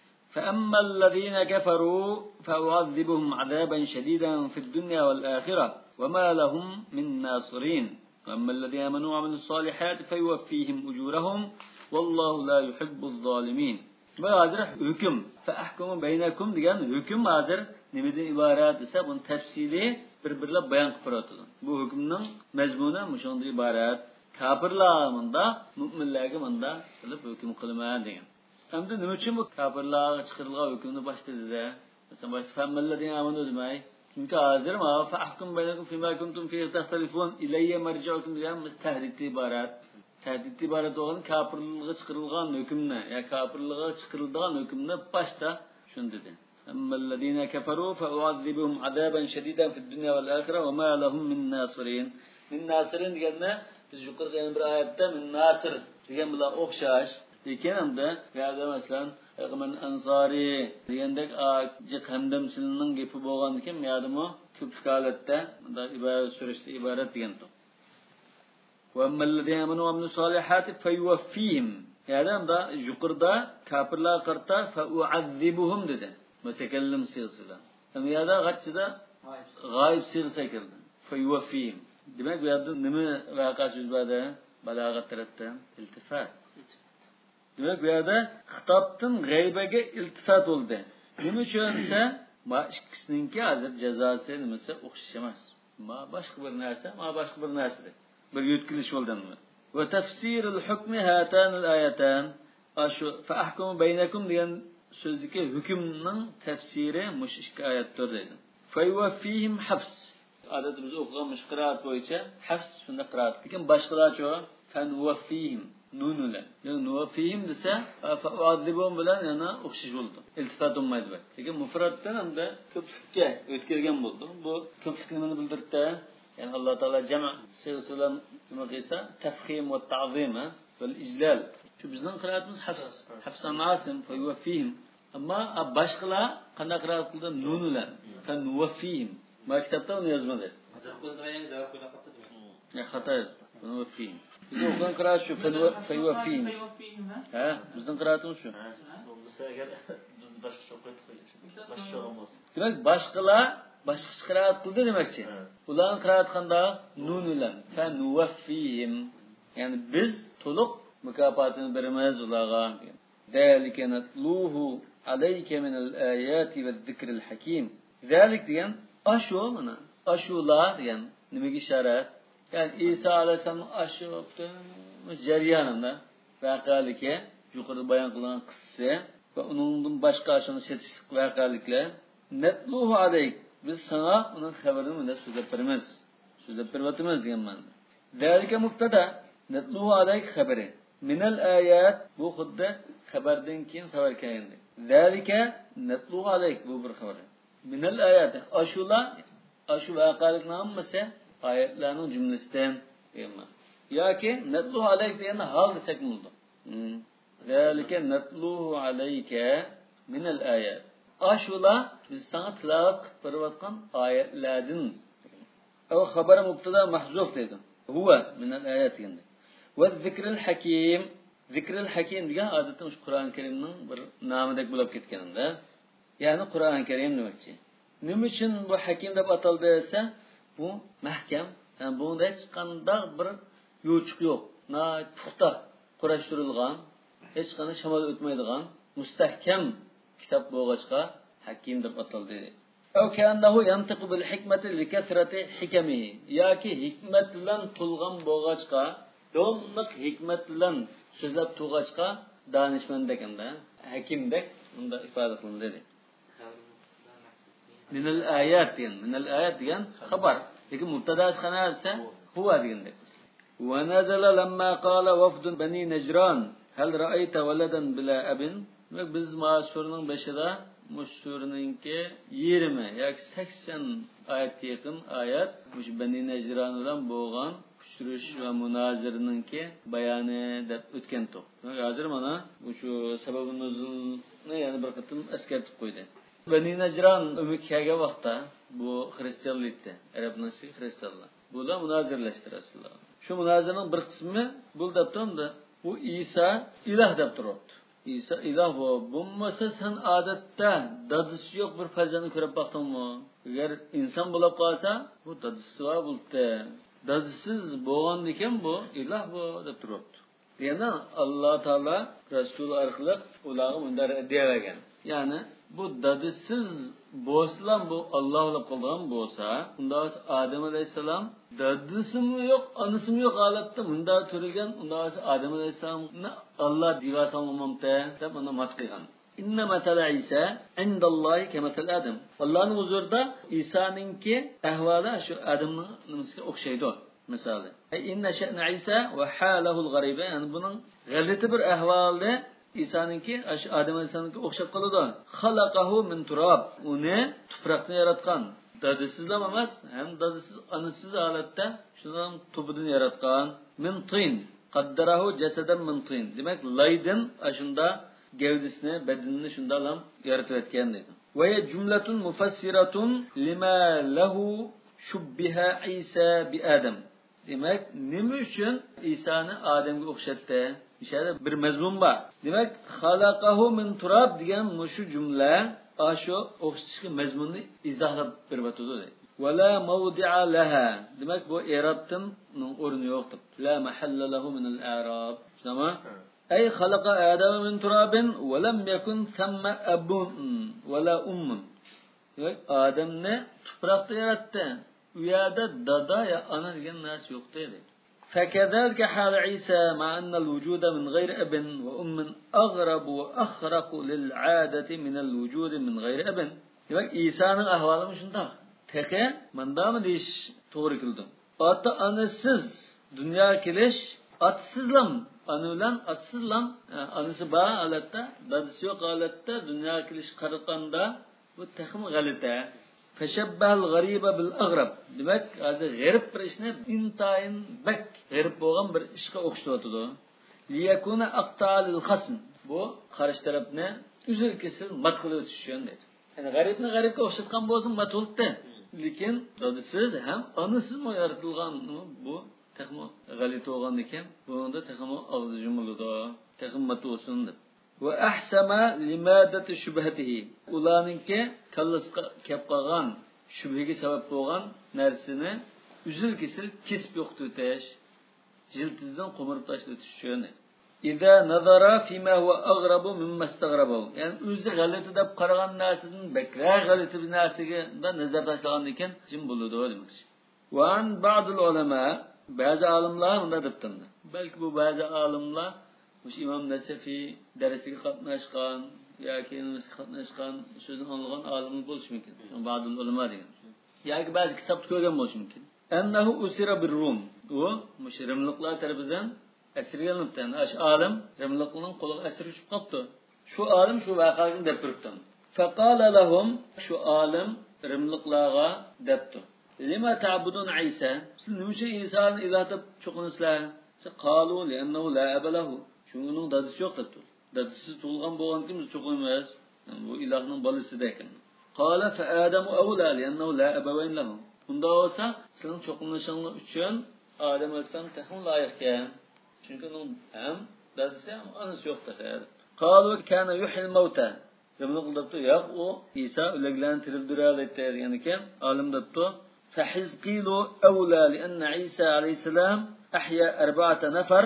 فأما الذين كفروا فأعذبهم عذابا شديدا في الدنيا والآخرة وما لهم من ناصرين وأما الذين آمنوا وعملوا الصالحات فيوفيهم أجورهم والله لا يحب الظالمين. Bu hazır hüküm فأحكم بينكم degan hüküm hazır nimadan iborat desa buni tafsili bir-birlab bayon qilib beradi. Bu hukmning mazmuni shunday iborat. Kafirlar menda, mu'minlarga menda qilib hukm qilma degan. Endi nima uchun bu kafirlarga chiqarilgan hukmni boshladi-da? Masalan, boshqa famillardan amanu demay. Chunki hozir ma fa'ahkum baynakum fima kuntum fihi takhtalifun ilayya marji'ukum degan mustahdid iborat. Tahdid iborat bo'lgan kafirlarga chiqarilgan hukmni, ya kafirlarga chiqarilgan hukmni boshda shuni dedi. Ammalladina kafaru fa'u'adhibuhum 'adaban shadidan fid dunya wal akhirah wa ma lahum min nasirin. Min nasirin deganda biz yuqorida bir oyatda min nasir degan bilan o'xshash. Lekin hamda yo'da masalan man ansori degandek jiq hamdamchilikning gapi bo'lgandan keyin yo'dimi ko'p holatda bunda iborat surishda iborat degandir. Va ammalladina amanu wa amilus solihati fayuwaffihim. Yo'da hamda yuqorida kafirlar qarta fa'u'adhibuhum dedi. Mutakallim siyg'asida. Ama yo'da g'achchida g'oyib siyg'asa kirdi. Fayuwaffihim. Demak bu yerda nima voqea so'z bo'ladi? Balog'at tarafdan iltifot. Demak bu yerda xitobdan g'aybaga iltifot bo'ldi. Nima uchun desa, ma ikkisininki hozir jazosi nimasi o'xshash emas. Ma boshqa bir narsa, ma boshqa bir narsa. Bir yetkilish bo'lganmi? Va tafsirul hukmi hatan al-ayatan ashu fa ahkumu baynakum degan so'zdagi hukmning tafsiri mush ikki oyatdir deydi. Fa yuwaffihim habs. Odatda biz o'qigan qiraat bo'yicha habs shunda qiraat. Lekin boshqalarcha fan yuwaffihim nunula. Yani nuwaffihim desa fa'adibum bilan yana o'xshash bo'ldi. İltifat olmaydi bak. Lekin mufratdan hamda ko'plikka o'tkazgan bo'ldi. Bu ko'plik nimani bildirdi? Yani Alloh taolo jama' siyg'asi bilan nima qilsa, tafxim va ta'zim va ijlal. Shu bizning qiraatimiz hafs. Hafsan asim fa yuwaffihim. Amma boshqalar qanday qiraat qildi? Nunula. Fa nuwaffihim. Maktabda uni yozmadi. Ya xato. Nuwaffihim. Bizim o'qigan qiraat shu fayuwaffihim. Ha, bizning qiraatimiz shu. Bo'lsa agar biz boshqacha o'qiydik, boshqa bo'lmaz. Demak, boshqalar boshqa qiraat qildi demakchi. Ularning qiraat qanday? Nun bilan fanuwaffihim. Ya'ni biz to'liq mukofotini beramiz ularga degan. Zalika natluhu alayka min al-ayati va-zikril hakim. Zalik degan ashu mana, ashular degan nimaga ishorat? Yani İsa Aleyhisselam'ın aşırı jaryanında vakalikle yukarıda bayan kılan kıssası ve onun başka aşırı setişlik vakalikle netluhu aleyk biz sana onun haberini de söz ettirmez. Söz ettirvatımız diyeyim ben. Zalike mubtada netluhu aleyk haberi. Minel ayat bu hudda haberden kim haber kayindi. Zalike netluhu aleyk bu bir haber. Minel ayat aşula aşu vakalik namı ise ayetlerinin cümlesinden diyeyim ben. yoki natluhu alayk deganda hal desak bo'ladi. Zalika natluhu alayka min al-ayat. Ashula biz sana tilovat qilib berayotgan oyatlardan. O xabar mubtada mahzuf deydi. Huwa min al-ayat endi. Va zikrul hakim, zikrul hakim degan odatda o'sha Qur'on Karimning bir nomidek bo'lib ketganida, ya'ni Qur'on Karim demoqchi. Nima uchun bu hakim deb ataldi desa, bu mahkam, yani bunda hech qanday bir yo'chiq yo'q. Na puxta qurashtirilgan, hech qanday shamol o'tmaydigan mustahkam kitob bo'lg'achqa hakim deb ataldi. Aw kanahu yantiqu bil hikmati li kathrati hikamihi. Yoki hikmat bilan to'lgan bo'lg'achqa, do'mliq hikmat bilan so'zlab to'g'achqa danishmandek hamda hakimdek unda ifoda qilindi. Min al-ayat degan, min al-ayat degan xabar. Lekin mubtada xana desa huwa degandek. Wa nazala lamma qala wafd bani Najran hal ra'ayta waladan bila abin. Biz ma'surning beshida mushurninki yirmi yoki sakson oyatga yaqin oyat mush bani Najran bilan bo'lgan kuchirish va munozirninki bayoni deb o'tgan to'q. Hozir mana shu sababi nuzulni yana bir qatim eskartib qo'ydi. Bani Najran Umikkaga vaqtda bu xristianlikda, arab nasli xristianlar. Bular munozirlashdi Rasululloh. Shu munozirning bir qismi bu debdi, bu Isa iloh deb turibdi. Isa iloh bu. Bo'lmasa sen odatda dadisi yo'q bir farzandni ko'rib baqdingmi? Agar inson bo'lib qolsa, bu dadisi va bo'ldi. Dadisiz bo'lgan ekan bu iloh bu deb turibdi. Yana Alloh taolo Rasul orqali ularga bunday deyavergan. Ya'ni bu dadisiz bo'lsa bu Alloh olib qolgan bo'lsa, unda Odam alayhisalom dadisimi yo'q, anasimi yo'q holatda bunda turilgan, unda Odam alayhisalomni Alloh divasanlamamda deb uni mat qilgan. Inna matala Isa indallohi kamatal Adam. Allohning huzurida Isaninki ahvoli shu Odamning nimasiga o'xshaydi. Misoli, ay inna sha'na Isa va halahu al-ghariba, yani buning g'alati bir ahvoli İsa'nınki aşı Adem Aleyhisselam'ınki o'xshab qoladi. Xalaqahu min turab. Uni tuproqdan yaratgan. Dadisiz emas, ham dadisiz, anasiz holatda shundan tubidan yaratgan. Min tin. Qaddarahu jasadan min tin. Demak, laydan ashunda gavdisini, badanini shundan ham yaratib etgan dedi. Va ya jumlatun mufassiratun lima lahu shubbiha Isa bi Adam. Demak, nima uchun İsa'ni Ademga o'xshatdi? İşte bir mezmun var. Demek halakahu min turab degan şu cümle aşo o'xshatishga mezmunni izohlab beribdi. Va la mawdi'a laha. Demak bu i'robning o'rni yo'q deb. La mahalla lahu min al-i'rob. Tamam? Ay khalaqa adama min turabin va lam yakun thamma abun va la ummun. Demak Adamni tuproqda yaratdi. U yerda dada ya ana degan narsa yo'q edi. فكذلك حال عيسى مع أن الوجود من غير أب وأم أغرب وأخرق للعادة من الوجود من غير أب. Demek İsa'nın ahvalı mı şunda? Teke, manda mı deyiş doğru kıldı? Ata anısız dünya kiliş, atsızlam, anılan atsızlam, anısı bağ alatta, dadısı yok alatta, dünya kiliş karıkanda, bu tekim galite. Feşebbehel garibe bil agrab. Demek, adı garip bir işine intayin bek garip boğan bir işe okşuyordu. Liyekune aktalil khasm. Bu karşı tarafına üzül kesil matkılı ötüşüyor dedi. Yani garipni garipke okşatkan bolsun matulukta. Lekin dadısız hem anısız mı yaratılgan bu tekmo galit olgan iken bunda tekmo ağzı cumuludu. Tekim matulsun dedi. Ve ahsama limadati şübhetihi. Ulanınki kallasqa kep qalgan şübhege sebep bolgan narsini üzül kesil kesip yo'qtu deyish. Jiltizdan qo'mirib tashlab tushishni. İza nazara fima huwa aghrabu mimma istaghrabu. Yani o'zi g'alati deb qaragan narsadan bakra g'alati bir narsaga da nazar tashlagan ekan jim bo'ladi demak. Va an ba'd ulama, ba'zi olimlar unda debdi. Balki bu ba'zi olimlar Muş İmam Nesefi dersiga qatnashgan yoki universitetga qatnashgan so'zni anlagan olim bo'lishi mumkin. Ba'zi ulamo degan. Yoki ba'zi kitobni ko'rgan bo'lishi mumkin. Annahu usira bir Rum. U mushrimliklar tarafidan asirga olinibdi. Ash olim Rimlikning qo'liga asir tushib qolibdi. Shu olim shu voqeani deb turibdi. Faqala lahum, shu olim Rimliklarga debdi. Lima ta'budun İsa? Siz niçin İsa'nı ilah deb çoqunuslar? Qalu li'annahu la abalahu. Çünkü onun dadısı yok debdi. Dadısı tug'ilgan bo'lgan kim biz çoqunmaymiz. Bu ilahning bolasida ekan. Qala fa Adamu awla li'annahu la abawayn lahu. Bunda olsa sizning çoqunishinglar uchun Adam alayhisalom texmin loyiq ekan. Çünkü onun hem dadısı hem anası yok da. Qalu kana yuhil mauta. Bunu qildibdi. Yo'q, u İsa o'liklarni tirildiradi degan ekan. Olim debdi. فحزقيل أولى لأن عيسى عليه السلام أحيا أربعة نفر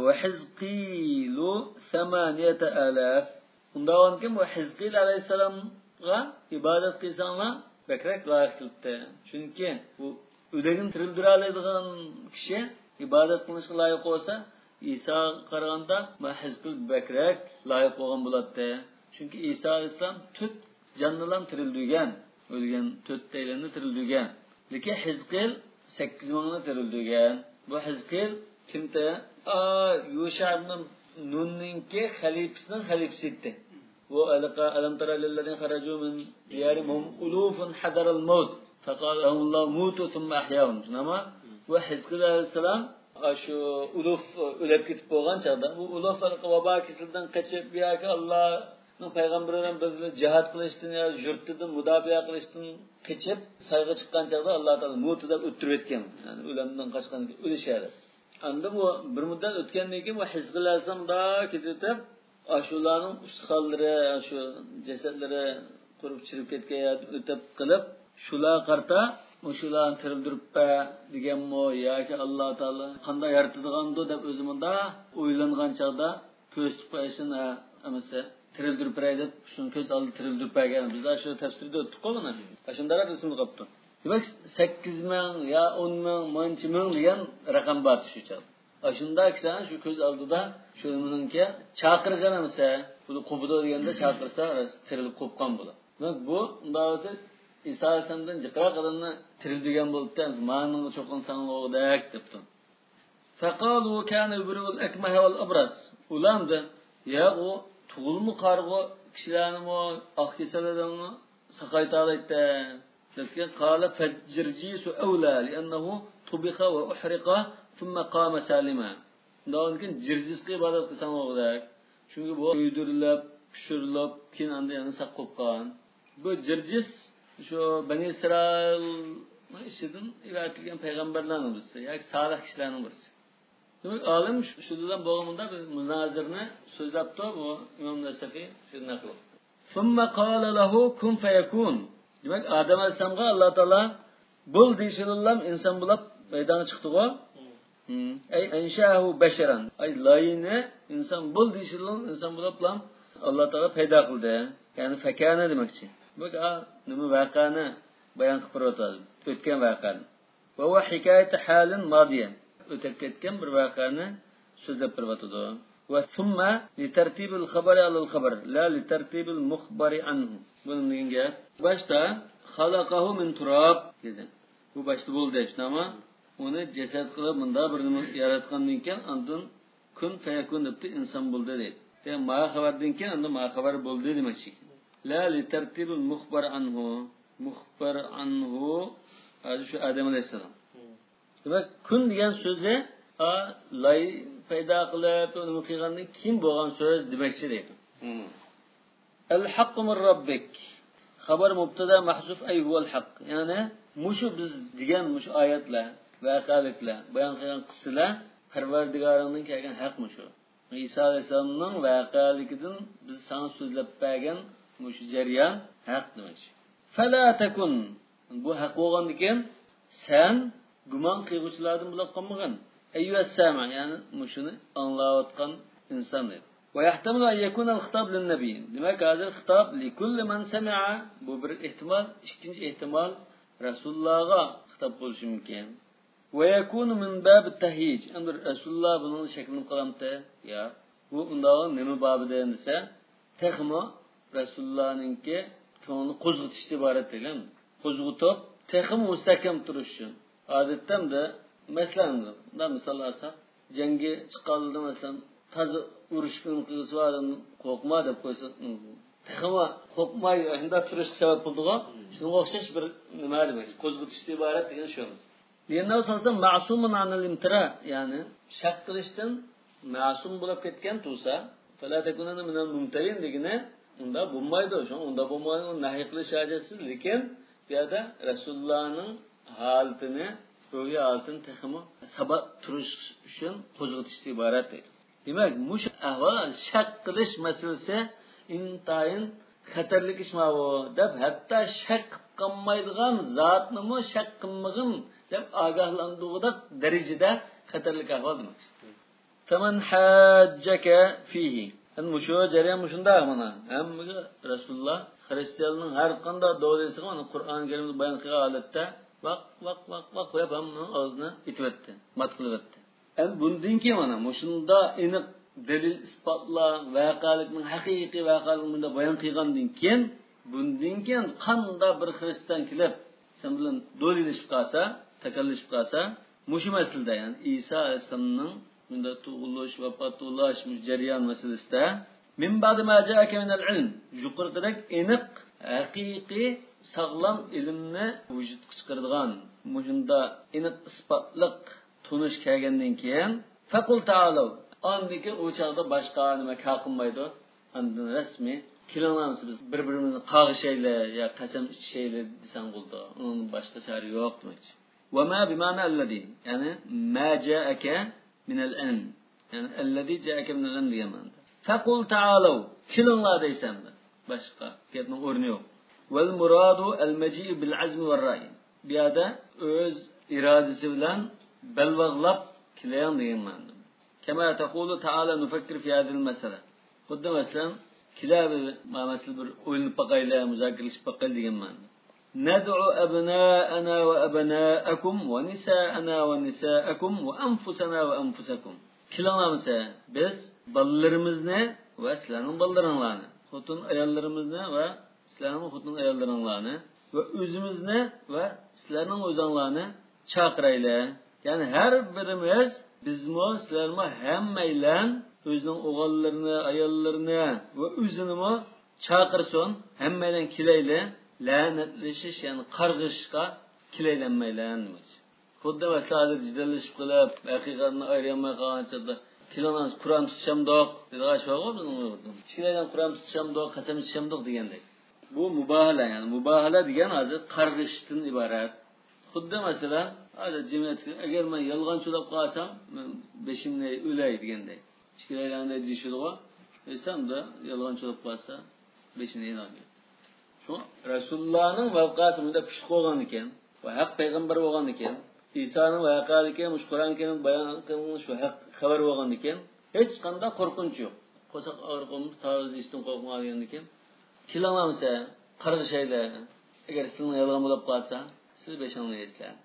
وحزقيل ثمانية آلاف. Bundan kim bu Hizqil aleyhisselam'a ibadet kıysanlar bekrek layık kılıptı. Çünkü bu ödegin tirildiralıydıgan kişi ibadet kılışına layık olsa İsa qaraganda bu Hizqil bekrek layık olgan buladı. Çünkü İsa aleyhisselam tüt canlılan tirildigen, ölgen tüt deylerini tirildigen. Lekin Hizqil sakkiz mingni tirildigan. Bu Hizqil kimda? A Yusha ibn Nunninki xalifasining xalifasi edi. Bu alqa alam tara lillazina kharaju min diyarihim ulufun hadar al-maut faqala Allahu mutu thumma ahyahum. Ama bu Hizqil alayhisalom shu uluf o'lib ketib bo'lgan chaqda bu uluf vabo kasaldan qochib yoki Allohning payg'ambaridan bizni jihad qilishdan yo yurtdan mudofiaa qilishdan qochib sayga chiqqan chaqda Alloh taolo mutu deb o'ttirib etgan. Ya'ni o'limdan qochgan o'lishadi. Endi bu bir muddat o'tgandan keyin bu Hizqil alayhisalom da ketib ashularning usqallari, shu jasadlari qurib chirib ketgan o'tib qilib shular qarta shularni tirildiribpa deganmi yoki Alloh taolo qanday yaratadigandu deb o'zimda o'ylangan chaqda ko'z qo'ysin amasa tirildirib beray deb shuni ko'z oldi tirildirib bergan. Bizlar shu tafsirda o'tdik-ku buni. Shundaroq ismi qopdi. Demak sakkiz ming yo o'n ming, manchi ming degan raqam bor shu chaqda. Shunda kisan shu ko'z oldida shuningki chaqirgan amasa bu qubdo deganda chaqirsa tirilib qo'pqan bo'ladi. Demak bu unda bo'lsa İsa alayhisalomdan jiqra qadamni tirildigan bo'libdi. Ma'noni cho'qinsan o'g'dak debdi. Faqalu kana yubrul akmaha wal abras. Ulamda ya o tug'ilmi qarg'o kishilarni oq kasallarni saqaytalaydi. Lekin qala fajirjisu awla li'annahu tubiqa wa uhriqa thumma qama salima. Undan jirjisga ibodat qilsan o'g'dak. Chunki bu uydirilib, pishirilib, keyin anda yana saq qo'ygan. Bu jirjis şu Bani İsrail işidan ibadetilgan payg'ambarlarning birisi yoki solih kishilarning birisi. Demak, olim shudan bo'lganda bir munozirni so'zlabdi bu Imom Nasafiy shuni naql qildi. Thumma qala lahu kun fayakun. Demak, Adam alayhisalomga Alloh taolo bul deyishillam inson bo'lib maydonga chiqdi-ku. Ay anshahu basharan. Ay layni inson bul deyishillam inson bo'lib Alloh taolo paydo qildi. Ya'ni fakana demakchi. Bak nima vaqani bayon qilib o'tadi. O'tgan vaqani. Va va hikoyat halin madiya. O'tib ketgan bir vaqani so'zlab beribdi. Va thumma li tartibil xabari alal xabar, la li tartibil muxbari anhu. Buni menga boshda xalaqahu min turab dedi. Bu boshda bo'ldi ama uni jasad qilib bunda bir nima yaratgandan keyin andin kun fayakun debdi inson bo'ldi dedi. Yani ma xabardan keyin unda ma xabar bo'ldi demoqchi. La li tartibul muxbar anhu. Muxbar anhu hadi şu Adem aleyhisselam. Demek kun degan so'zi a lay paydo qilib uni qilgandan kim bo'lgan so'z demakchi deydi. El haqqu min robbik. Xabar mubtada mahzuf ay huval haqq. Ya'ni mushu biz degan mushu oyatlar, voqealiklar, bayon qilgan qissalar Parvardigoringdan kelgan haq mushu. İsa alayhisalomning voqealigidan biz sana so'zlab bergan mushu jarayon haq demak. Fala takun. Bu haq bo'lgandan keyin sen gumon qiluvchilardan bo'lib qolmagan. Ayyuhas sama, ya'ni mushuni anglayotgan inson edi. Va yahtamilu an yakuna al-khitab lin-nabiy. Demak, hozir xitob li kulli man sami'a bu bir ehtimol, ikkinchi ehtimol Rasulullohga xitob bo'lishi mumkin. Va yakunu min bab at-tahyij. Amr Rasululloh buning shaklini qalamda, ya bu undagi nima babida desa, texmo Rasulullohninki ko'ngli qo'zg'atishdan iborat ekan. Qo'zg'atib, texmo mustahkam turish uchun. Odatda masalan, bundan misol olsak, jangga chiqqanida masalan, toza urush qilsa, qo'rqma deb qo'ysa, Texama hopmay unda turish sabab bo'ldi-ku. Shunga o'xshash bir nima demak, qo'zg'atishdan iborat degan shu. Yana asosan ma'sumun anil imtira, ya'ni shak qilishdan ma'sum bo'lib ketgan tursa, fala takunana minal mumtarin degani unda bo'lmaydi. O'sha unda bo'lmaydi, nahiy qilish hojasiz, lekin bu yerda Rasulullohning holatini, ro'yi holatini texmo sabab turish uchun qo'zg'atishdan iborat. Demak, mush ahvol shak qilish masalasi intayin xatarlik ish ma'vo deb hatto shak qilmaydigan zotnimi shak qilmag'in deb ogohlantiruvda darajada xatarlik ahvol demak. Faman hajjaka fihi. An musho jarayon mushunda mana. Hammaga Rasululloh xristianning har qanday davlasiga mana Qur'on Karimda bayon qilgan holatda vaq vaq vaq vaq deb hammaning o'zini ityapti, mat qilyapti. An bundan keyin mana mushunda aniq dalil isbotlar voqealikning haqiqiy voqealigini bayon qilgandan keyin bundan keyin qanday bir xristian kelib sen bilan do'lilishib qolsa, takallishib qolsa, mush masalada ya'ni Isa alayhisolamning bunda tug'ilish va patulash jarayon masalasida min ba'di ma ja'aka min al-ilm yuqorqidak aniq haqiqiy sog'lom ilmni vujudga chiqaradigan mushunda aniq isbotliq tunish kelgandan keyin faqul ta'alu andiki o chaqda boshqa nima qilmaydi. Andan rasmiy kilonamiz biz bir-birimizni qag'ishaylar yo qasam ichishaylar desang bo'ldi. Uning boshqa sari yo'q demoqchi. Va ma bi ma'na alladhi, ya'ni ma ja'aka min al-ilm. Ya'ni alladhi ja'aka min al-ilm degan ma'noda. Faqul ta'alu kilonlar deysan. Boshqa gapning o'rni yo'q. Wal muradu al-maji' bil azm va ra'i. Bu yerda o'z irodasi bilan balvag'lab kilayan degan ma'noda. كما تقول تعالى نفكر في هذه المسألة. قد مثلا كلاب ما مثل بقول بقيلة مذاكرة بقيل ديمان. ندعو أبناءنا وأبناءكم ونساءنا ونساءكم وأنفسنا وأنفسكم. كلامنا مثلا بس بالرمزنا وأسلام بالرمزنا. خطون أيالرمزنا وأسلام خطون أيالرمزنا وأزمزنا وأسلام وزنلانا شاكريلا. Yani her birimiz bizmo sizlarmo hammaylan o'zining o'g'allarini, ayollarni va o'zinimi chaqirsin, hammaylan kelayli, la'natlashish, ya'ni qarg'ishga kelaylanmaylan. Xuddi masalan jidallashib qilib, haqiqatni ayramay qolgancha kilonamiz Qur'on tutishamdoq, dedilar sho'g'o bizning o'rda. Kelaylan Qur'on tutishamdoq, qasam ichishamdoq degandek. Bu mubahala, ya'ni mubahala degan hozir qarg'ishdan iborat. Xuddi masalan hadi cemiyetki, eğer ben yalgancılık kalsam, beşimle öley degende. Şikayetlerinde dişilik var. Esam da yalgancılık kalsa, beşimle inanıyor. Şu Resulullah'ın vakasında küçük olan iken, ve hak peygamber olan iken, İsa'nın vakası iken, Kur'an iken, bayan kılmış ve hak haber olan iken, hiç kanda korkunç yok. Kosak ağır komut, taviz istim korkmayan iken, kilamamsa, kargı şeyler, eğer sizin yalgan bulup kalsa, siz beşimle izler.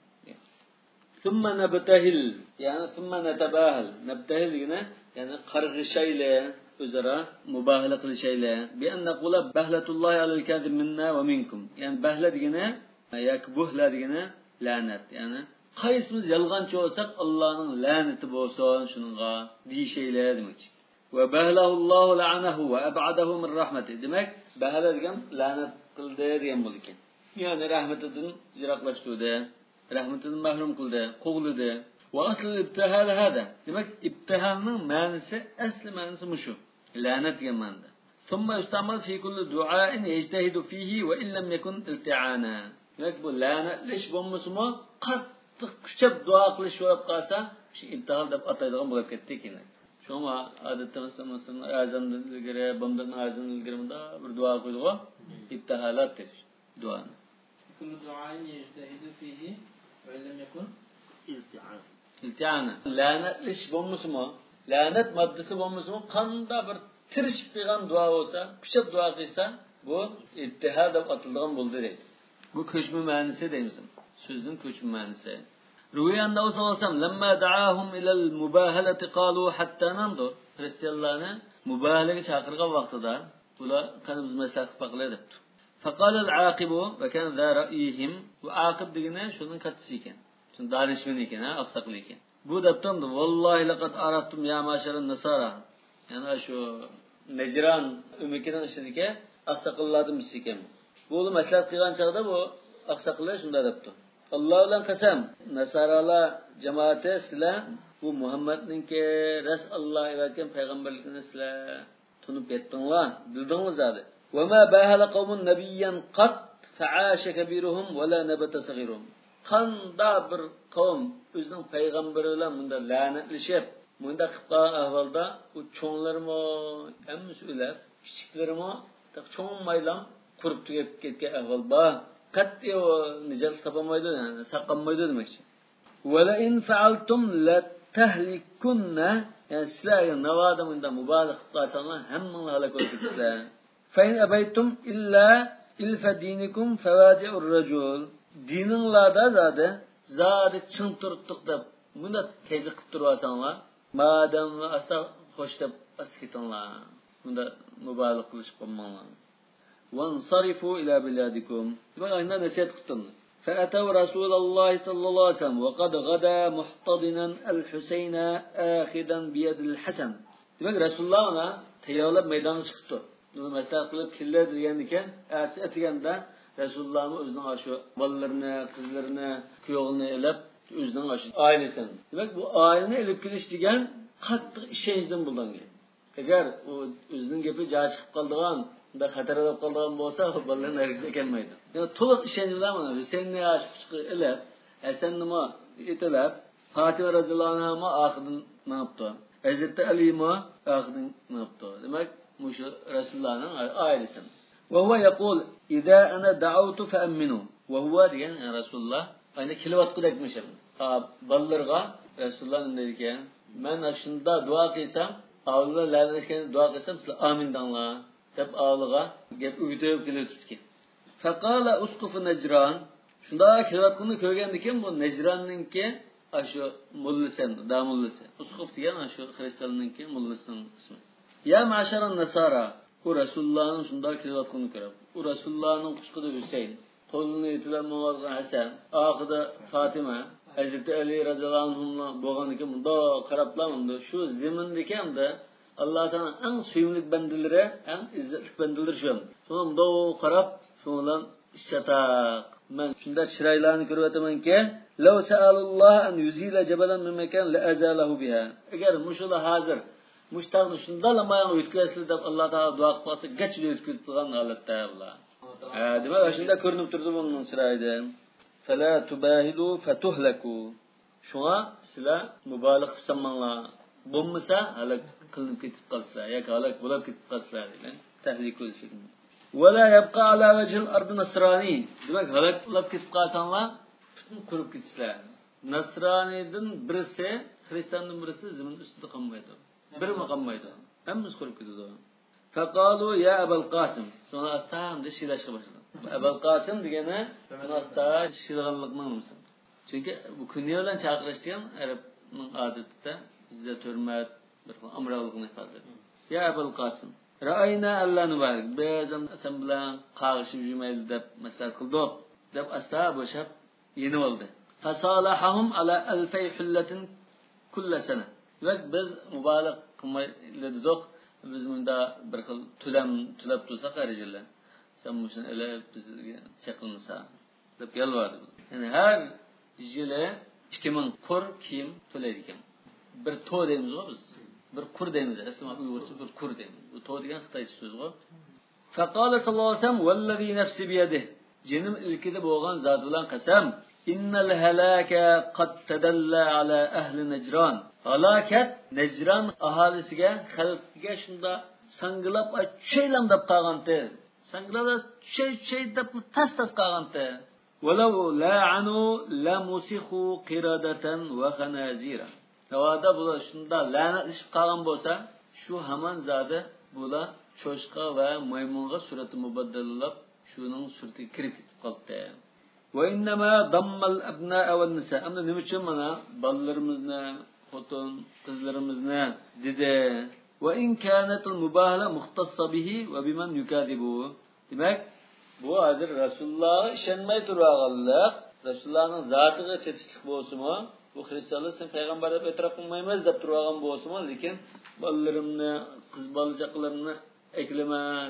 ثم نبتهل يعني ثم نتباهل نبتهل هنا يعني قرغ شيء üzere mübahale kıl şeyle bi en naqula bahletullah alel kadim minna ve minkum yani bahle degene yak buhla degene lanet yani qaysimiz yalğançı olsak Allah'ın laneti bolsun şununğa di şeyler demek. Ve bahlahullahu la'anahu ve ab'adahu min rahmeti demek bahle degen lanet kıldı degan bo'ldi ekan. Yani rahmetinden jiroqlashtirdi. Rahmetinden mahrum kıldı, kovuldu. Ve asıl ibtihal hada. Demek ibtihalının manisi, asli manisi muşu. Lanet yamandı. Thumma yustamal fi kulli duain yectehidu fihi ve in lem yekun ilti'ana. Demek bu lanetliş bommusu mu? Qattiq kuchab dua qilish bo'lib qolsa, shu ibtihal deb ataydigan bo'lib ketdi keyin. Shoma odatda masalan azandan ilgari, bomdan azandan ilgari bunda bir duo qo'ydiq-ku. İbtihalat deb duani. Kullu duain yectehidu fihi وَاِلَّمْ يَكُنْ İlti'an. İlti'ana. Lanetliş bommusu mu? Lanet maddesi bommusu mu? Kanda bir tirişip kıygan dua olsa, küçük dua kıysa, bu ittihad ep atıldıgan buldu deydi. Bu köçmü mühendisi deyimizin. Sözün köçmü mühendisi. Rüyanda olsa olsam, لَمَّا دَعَاهُمْ اِلَى الْمُبَاهَلَةِ قَالُوا حَتَّى نَنْدُ Hristiyanlarını mübahaleye çağırgan vaxtıda, bula kanımız meslak bakılı edipti. فقال العاقب وكان ذا رأيهم وعاقب دغنا شونun katısı iken. Şun danışman iken ha, aqsaqlı iken. Bu daptamdı. Vallahi laqad araftum ya maşaran nasara. Yani şu Necran ümmetinin işidike aqsaqallardan birisi ekan. Bu maslahat qilgan chaqda bu aqsaqallar shunday debdi. Alloh bilan qasam, nasaralar jamoati sizlar bu Muhammadninki ras Alloh evatgan payg'ambarlikni sizlar tunib yetdinglar, bildinglar zodi. Va ma bahala qawmun nabiyyan qat fa'asha kabiruhum va la nabata saghiruhum. Qanda bir qavm o'zining payg'ambari bilan bunda la'natlashib, bunda qilgan ahvolda u cho'nglarmi, hammasi o'lab, kichiklarimi cho'ng maylam qurib tugab ketgan ahvol bor. Qat'iy nijat topolmaydi, yani saqlanmaydi demoqchi. Va la in fa'altum la tahlikunna, yani sizlarga navoda bunda mubolag' qilsanlar hammanglar halok bo'libsizlar. Fa in abaytum illa ilfa dinikum fawadi'ur rajul. Dininglarda zodi zodi ching turibdiq deb bunda tezlik qilib turasanglar, madam asta xo'sh deb asketinglar. Bunda mubolag' qilish qolmanglar. وانصرفوا إلى بلادكم. يبقى هنا نسيت قطن. فأتوا رسول الله صلى الله عليه وسلم وقد غدا محتضنا الحسين آخذا بيد الحسن. يبقى رسول الله أنا تيالب ميدان çıktı. Bunu mesela kılıp killer diyen iken, etiken de Resulullah'ın özünün aşı, ballarını, kızlarını, kuyağını elip, özünün aşı, ailesini. Demek bu aileni elip kiliş diyen katlı işençden buldan gel. Eğer o özünün gepi cağı çıkıp kaldığın, da xatar olib qolgan bo'lsa, bolalar nargiga kelmaydi. Yani to'liq ishonch bilan mana Husaynni aşıqı elib, Hasan nima etilib, Fatima roziyallohu anha ma oxidan nopdi. Hazrat Ali ma oxidan nopdi. Demak, mushu Rasulullohning oilasi. Va huwa yaqul: "Idza ana da'awtu fa'minu." Va huwa degan Rasululloh ayni kelayotgandekmishim. Bolalarga Rasululloh nima degan? Men shunda duo qilsam, Alloh la'natgan duo qilsam, sizlar amin danglar. Hep ağlığa gep uyutayıp gelirdi. Fakala uskufu Necran. Şunda kiratını köygendiken bu Necran'ınki aşı mullisen, da mullisen. Uskuf diyen aşı Hristiyan'ınki mullisinin ismi. Ya maşaran Nasara. O Resulullah'ın şunda kiratını körüp. O Resulullah'ın kuşkudu Hüseyin. Kolunu itilen Muğazgan Hasan. Ağıda Fatima. Hazreti Ali radıyallahu anh'la boğandiken bunda karaplamında. Şu zimindiken de Allah Teala en suyumlik bendileri, en izzetlik bendileri şu an. Sonra da o karab, sonra şatak. Ben şunda çıraylarını görüvetemem ki, لو سأل الله أن يزيل جبلا من مكان لأزاله بها. Eğer muşula hazır, muştağını şunda lama yanı yütkülesin de Allah Teala dua kılması geçli yütkülesin halette Allah. Demek şimdi görünüp durdu bunun çıraydı. فلا تباهلوا فتهلكوا. Şuna sila mübalik sanmanlar. Bulmasa halak kılınıp ketip kalsılar. Ya halak bulap ketip kalsılar diye. Tehlik olsun. ولا يبقى على وجه الأرض نصراني. Demek halak bulap ketip kalsanlar bütün kurup gitsinler. Nasrani'den birisi, Hristiyan'dan birisi zemin üstünde kalmaydı. Bir mi kalmaydı? Hepimiz kurup gidiyordu. فقالوا يا أبا القاسم. Sonra aslan de şilaşka başladı. Ebul Kasım diyene asla şirganlıkman mısın? Çünkü bu künyeyle çağrıştıyan Arap'ın adeti size hürmet, bir amralıkını ifade ediyor. Ya Ebul Kasım, ra'ayna Allah mübarek. Bazan sen bilan qag'ishib yurmaydi deb maslahat qildik. Deb asla bo'shab yeni oldu. Fasalahum ala alfay hullatin kull sana. Ve biz mübarek qilmaydik. Biz bunda bir xil tulam tulab tursak arijalar. Sen bunu ele bizga çakılmasa deb yalvardi. Yani her yili ikki ming kur kiyim to'laydi ekan. Bir to deymiz o biz. Bir kur deymiz. Aslında Uyg'urcha bir kur deymiz. Bu to degan Xitoycha so'z o. Faqala sallallohu alayhi vasallam vallazi nafsi bi yadihi. Jinim ilkida bo'lgan zot bilan qasam, innal halaka qad tadalla ala ahli Najran. Halakat Najran aholisiga, xalqiga shunda sangilab cheylam deb qolgandi. Sangrada şey şey deb tas tas qolgandi. Walau la'anu la musihu qiradatan wa khanazira. Tavada bular shunda la'natlashib qolgan bo'lsa, shu hamon zodi bular cho'shqa va maymunga surati mubaddallab shuning suratiga kirib ketib qoldi. Va innama dammal abna'a wan nisa. Ammo nima uchun mana bolalarimizni, xotin, qizlarimizni dedi. Ve in kânetul mübahala muhtassa bihi ve bimen yukadibu. Demek bu hazır Resulullah'a işenmey durağanlık, Resulullah'ın zatıga çetişlik bolsunmu, bu Hristiyanlar sen peygamber deb e'tirof qilmaymiz deb turgan bolsunmu, lekin bolalarımni, qiz bolajaqlarimni eklama deb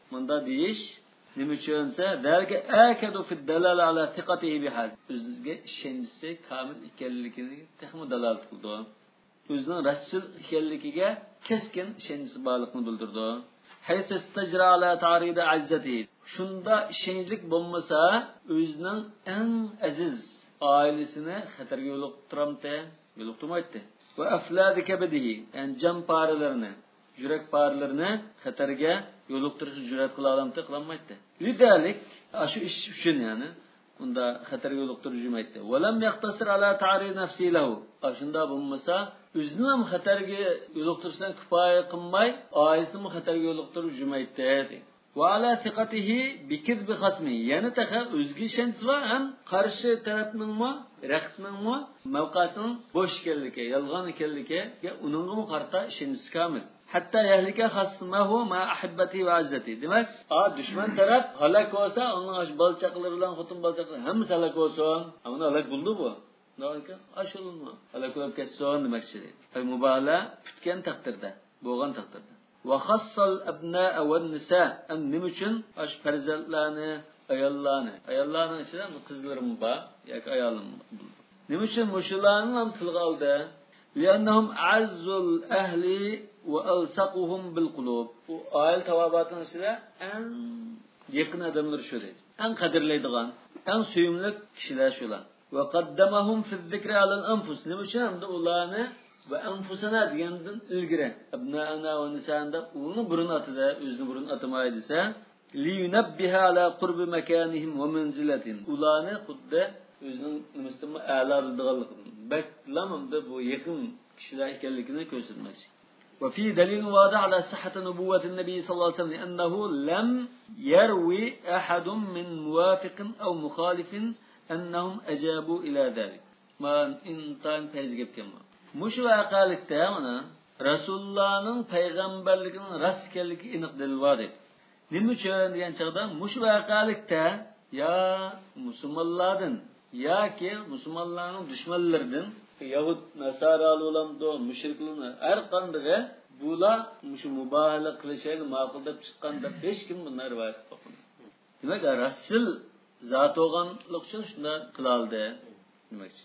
Bunda deyish nima uchunsa dalga akadu fi dalal ala thiqatihi bihal. O'ziga ishonchi komil ekanligiga texmi dalolat qildi. O'zining rasul ekanligiga keskin ishonchi borligini bildirdi. Hayth istajra ala ta'rid azzati. Shunda ishonchlik bo'lmasa, o'zining eng aziz oilasini xatarga yo'liqtiramdi, yo'liqtirmaydi. Va afladi kabadihi, yani jon paralarini, yurak paralarini xatarga yo'liqtirishga jur'at qila olamdi, qilolmaydi. Lidalik, shu ish uchun yani bunda xatarga yo'liqtirmaydi. Va lam yaqtasir ala ta'rid nafsi lahu. Shunda bo'lmasa, o'zini ham xatarga yo'liqtirishdan kifoya qilmay, oilasini xatarga yo'liqtirmaydi. Va ala thiqatihi bikizbi khasmi, yana taxa o'zga ishonchi va ham qarshi tarafningmi, raqibningmi mavqasining bo'sh ekanligi, yolg'on ekanligiga uningmi qarta ishonchi kamil. Hatta yahlika khasmahu ma ahibbati va azzati. Demak, a dushman taraf halak bo'lsa, uning balchaqlari bilan xotin balchaqlari hammasi halak bo'lsin. Ammo halak bo'ldi bu. Nolika ashulunma. Halak bo'lib ketsin demakchi. Ay mubala tutgan taqdirda, bo'lgan taqdirda. Va khassal abna'a wan nisa an nimuchun ash farzandlarni, ayollarni, ayollarning ichida qizlarim bor yoki ayolim. Nimuchun mushularni ham tilga oldi. Li'annahum azzul ahli va alsaquhum bil qulub. Bu oil tavobatning ichida eng yaqin odamlar shu deydi. Eng qadrlaydigan, eng suyumli kishilar shular. Va qaddamahum fi zikri ala al-anfus. Nimuchun hamda ularni va anfusana degandan ilgari abnaana va nisanda uni burun atida o'zini burun atamaydi desa li yunabbiha ala qurbi makanihim va manzilatihim. Ularni xuddi o'zining nimasidan a'lo bildiganligini, baklamda bu yaqin kishilar ekanligini ko'rsatmoqchi. Va fi dalil wadih ala sihhati nubuwwati nabiy sallallohu alayhi vasallam annahu lam yarwi ahadun min muwafiqin aw mukhalifin annahum ajabu ila dhalik. Man intan tezgib kelma. Mush vaqalikda mana Rasulullohning payg'ambarligining rost ekanligi aniq dalil bor deb. Nima uchun degan chaqda mush vaqalikda ya musulmonlardan yoki musulmonlarning dushmanlaridan Yahud, Nasara ulamdo, mushriklarni har qanday bular mush mubohala qilishini ma'qul deb chiqqanda hech kim bunday rivoyat qilmagan. Demak, Rasul zot bo'lganlik uchun shunday qila oldi. Demakchi.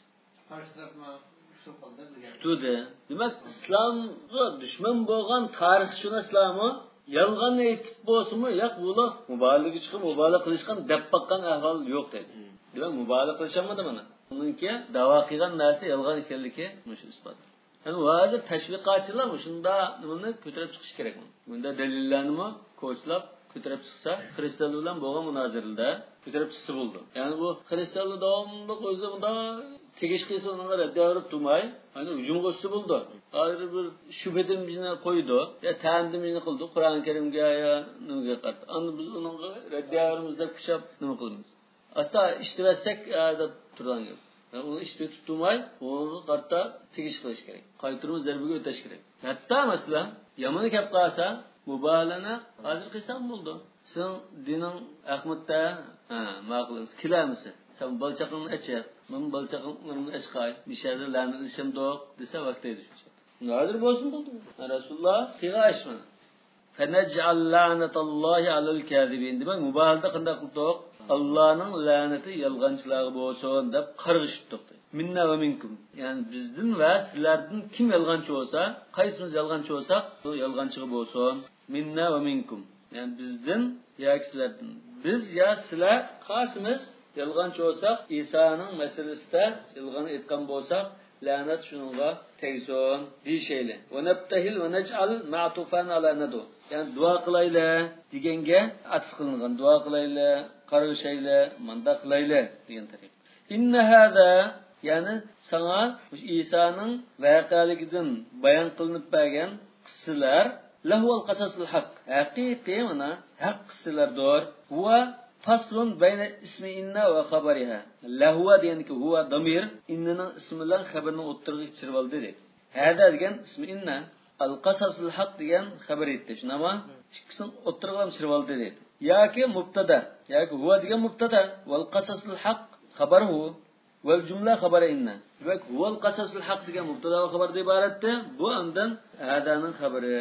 Tutdi. Demak, islomga dushman bo'lgan tarixshunoslarmi yolg'on aytib bo'lsinmi, yo'q bular muboalaga chiqib muboala qilishgan deb baqqan ahvol yo'q dedi. Demak, muboala qilishamadi mana. Uningki da'vo qilgan narsa yolg'on ekanligi mush isbot. Yani hozir tashviqotchilar shunda nimani ko'tarib chiqish kerak. Bunda dalillarni ko'chlab ko'tarib chiqsa, xristianlar bilan bo'lgan munozirada ko'tarib chiqsa bo'ldi. Ya'ni bu xristianlar davomli o'zi bunda tegish qilsa unga raddiyorib turmay, hani hujum qilsa bo'ldi. Hozir bir shubhadimni qo'ydi, ya ta'ndimni qildi, Qur'on Karimga ya nimaga qarta. Endi biz unga raddiyorimizda kuchab nima qilamiz? Asla ishtiratsak deb turgan. Yani onu işletip durmay, onu qarta tegish qilish kerak. Qaytirib zarbiga o'tash kerak. Hatta mesela yamani kep qalsa, mubalana hozir qilsam bo'ldi. Sen dining Ahmadda, ha, ma'qulsiz, kilamisi. Sen balchaqingni achib, men balchaqimni achqay, bishada la'nat ishim do'q desa vaqt edi shuncha. Hozir bo'lsin bo'ldi. Rasululloh qilashmadi. Fanaj'al la'natallahi 'alal kadibin. Demak, mubalada qanday qildik? Allah'ın laneti yalgancıları bo'lsin deb qarg'ishibdi. Minna va minkum. Yani bizden ve sizlerden kim yalgancı olsa, qaysimiz yalgancı olsak, bu yalgancı bo'lsin. Minna va minkum. Yani bizden ya sizlerden. Biz ya sizler qaysimiz yalgancı olsak, İsa'nın meselesinde yalgan etgan bo'lsak, lanet şununla tegsin deyişeyle. Ve nebtehil ve nec'al ma'tufan ala nadu. Yani dua qilayla deganga atf qilingan. Dua qilayla, qarg'ishayla, manda qilayla degan tariq. Inna hada yani sana İsa'nın vaqaligidan bayon qilinib bergan qissalar lahul qasasul haq. Haqiqiy mana haq qissalardir. Va faslun bayna ismi inna va xabariha. Lahwa deganki huwa damir, innaning ismi bilan xabarning o'ttirg'i chirib oldi dedi. Hada degan ismi inna, al-qasasul haq degan xabar etdi. Shunama ikkisini o'ttirg'i ham chirib oldi dedi. Yoki mubtada, yoki huwa degan mubtada, wal qasasul haq xabaruhu wal jumla xabari inna. Demak, huwal qasasul haq degan mubtada va xabardan iboratda, bu andan hadaning xabari.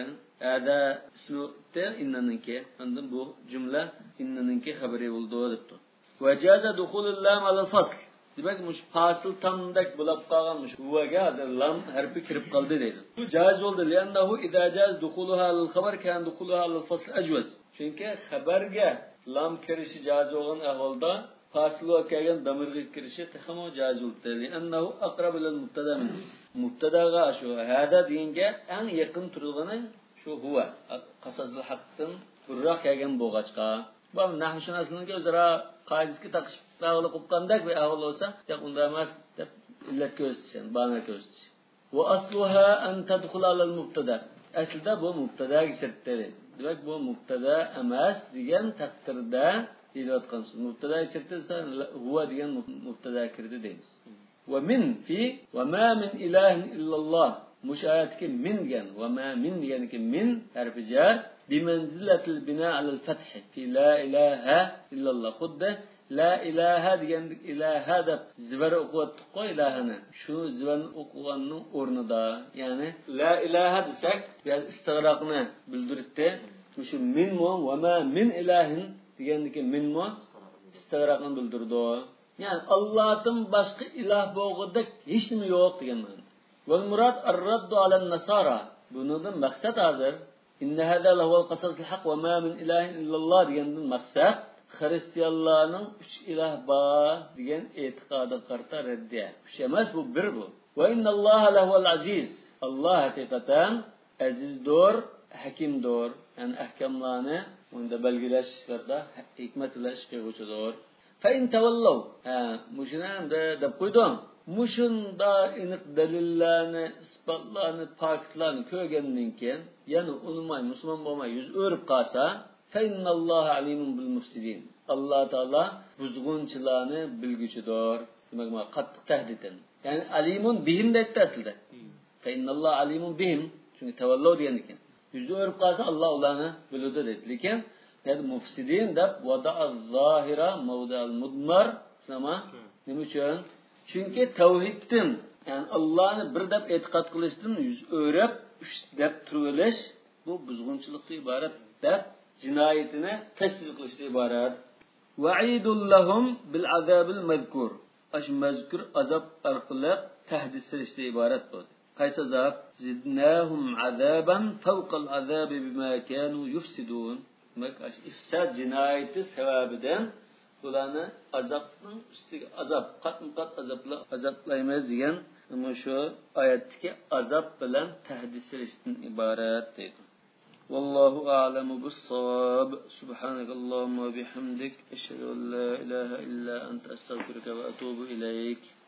Hada ismi de innanınki. Anladın bu cümle innanınki haberi oldu depti. Ve caza dukhulul lam alal fasl. Demek muş fasıl tamdak bulab qalganmış. Huvaga da lam harfi kirib qaldı deydi. Bu caiz oldu. Liannahu idza jaz dukhuluha lil khabar kan dukhuluha lil fasl ajwaz. Çünkü xabarga lam kirishi jaiz bo'lgan ahvolda fasl va kelgan damirga kirishi taxmo jaiz bo'ldi. Liannahu aqrab lil mubtada min. Mubtadaga shu hada deyinga eng yaqin turgani shu huva. Qasasli haqqin burroq kelgan bo'lg'achqa. Bu nahvshunoslarga o'zaro qoidasiga taqishib tag'li qo'ygandak bir ahvol bo'lsa, yo'q unda emas deb illat ko'rsatishgan, ba'na ko'rsatish. Va asluha an tadkhula al mubtada. Aslida bu mubtadaga shirtdir. Demak bu mubtada emas degan taqdirda deyotgan so'z. Mubtadaga shirtsa huwa degan mubtada kirdi deymiz. Va min fi va ma min ilahin illalloh. Mushayatki min degan va ma min deganki min harfi jar bimanzilatil bina alal fath fi la ilaha illalloh. Xuddi la ilaha degan ilaha deb zivar o'qiyotdik qo'y ilahani. Shu zivarni o'qiganning o'rnida, ya'ni la ilaha desak, ya istig'roqni bildirdi. Shu min mo va ma min ilahin degandiki min mo istig'roqni bildirdi. Ya'ni Allohdan boshqa iloh bo'lg'idek hech nima yo'q degan ma'no. Wal murad ar-radd 'ala an-nasara. Bundan maqsad hozir inna hada lahu al-qasas al-haq wa ma min ilahin illalloh degandan maqsad Xristianlarning uch iloh bor degan e'tiqodi qarta raddiya. Uch emas bu bir bu. Va innalloha lahu al-aziz. Alloh haqiqatan azizdir, hakimdir. Yani ahkamlarni unda belgilashlarda hikmat bilan ish qiluvchidir. Fa in tawallaw. Ha, mushunam da deb qo'ydim. Mushunda aniq dalillarni, isbotlarni, faktlarni ko'rgandan keyin, yana unumay musulmon bo'lmay yuz o'rib qolsa, fa innalloha alimun bil mufsidin. Alloh taolo buzg'unchilarni bilguchidir. Demak, bu qattiq tahdiddan. Ya'ni alimun bihim deydi aslida. Fa innalloha alimun bihim. Chunki tavallaw degan ekan. Yuz o'rib qolsa Alloh ularni biladi deydi. Lekin yani mufsidin deb wada'az zahira mawda'al mudmar sama nima uchun? Chunki tavhiddan, ya'ni Allohni bir deb e'tiqod qilishdan yuz o'rib uch deb turilish bu buzg'unchilikdan iborat deb jinoyatini tasdiq qilishdan iborat. Wa'idul lahum bil azabil mazkur. Ash mazkur azab orqali tahdid qilishdan iborat bo'ldi. Qaysi azab? Zidnahum azaban fawqal azabi bima kanu yufsidun. Demak, ash ifsad jinoyati sababidan ularni azobning ustiga azob, qatm-qat azoblar azoblaymiz degan mana shu oyatdagi azob bilan tahdid qilishdan iborat deydi. Vallohu a'lamu bis-savab. Subhanakallahumma va bihamdik ashhadu an la ilaha illa anta astaghfiruka va atubu ilayk.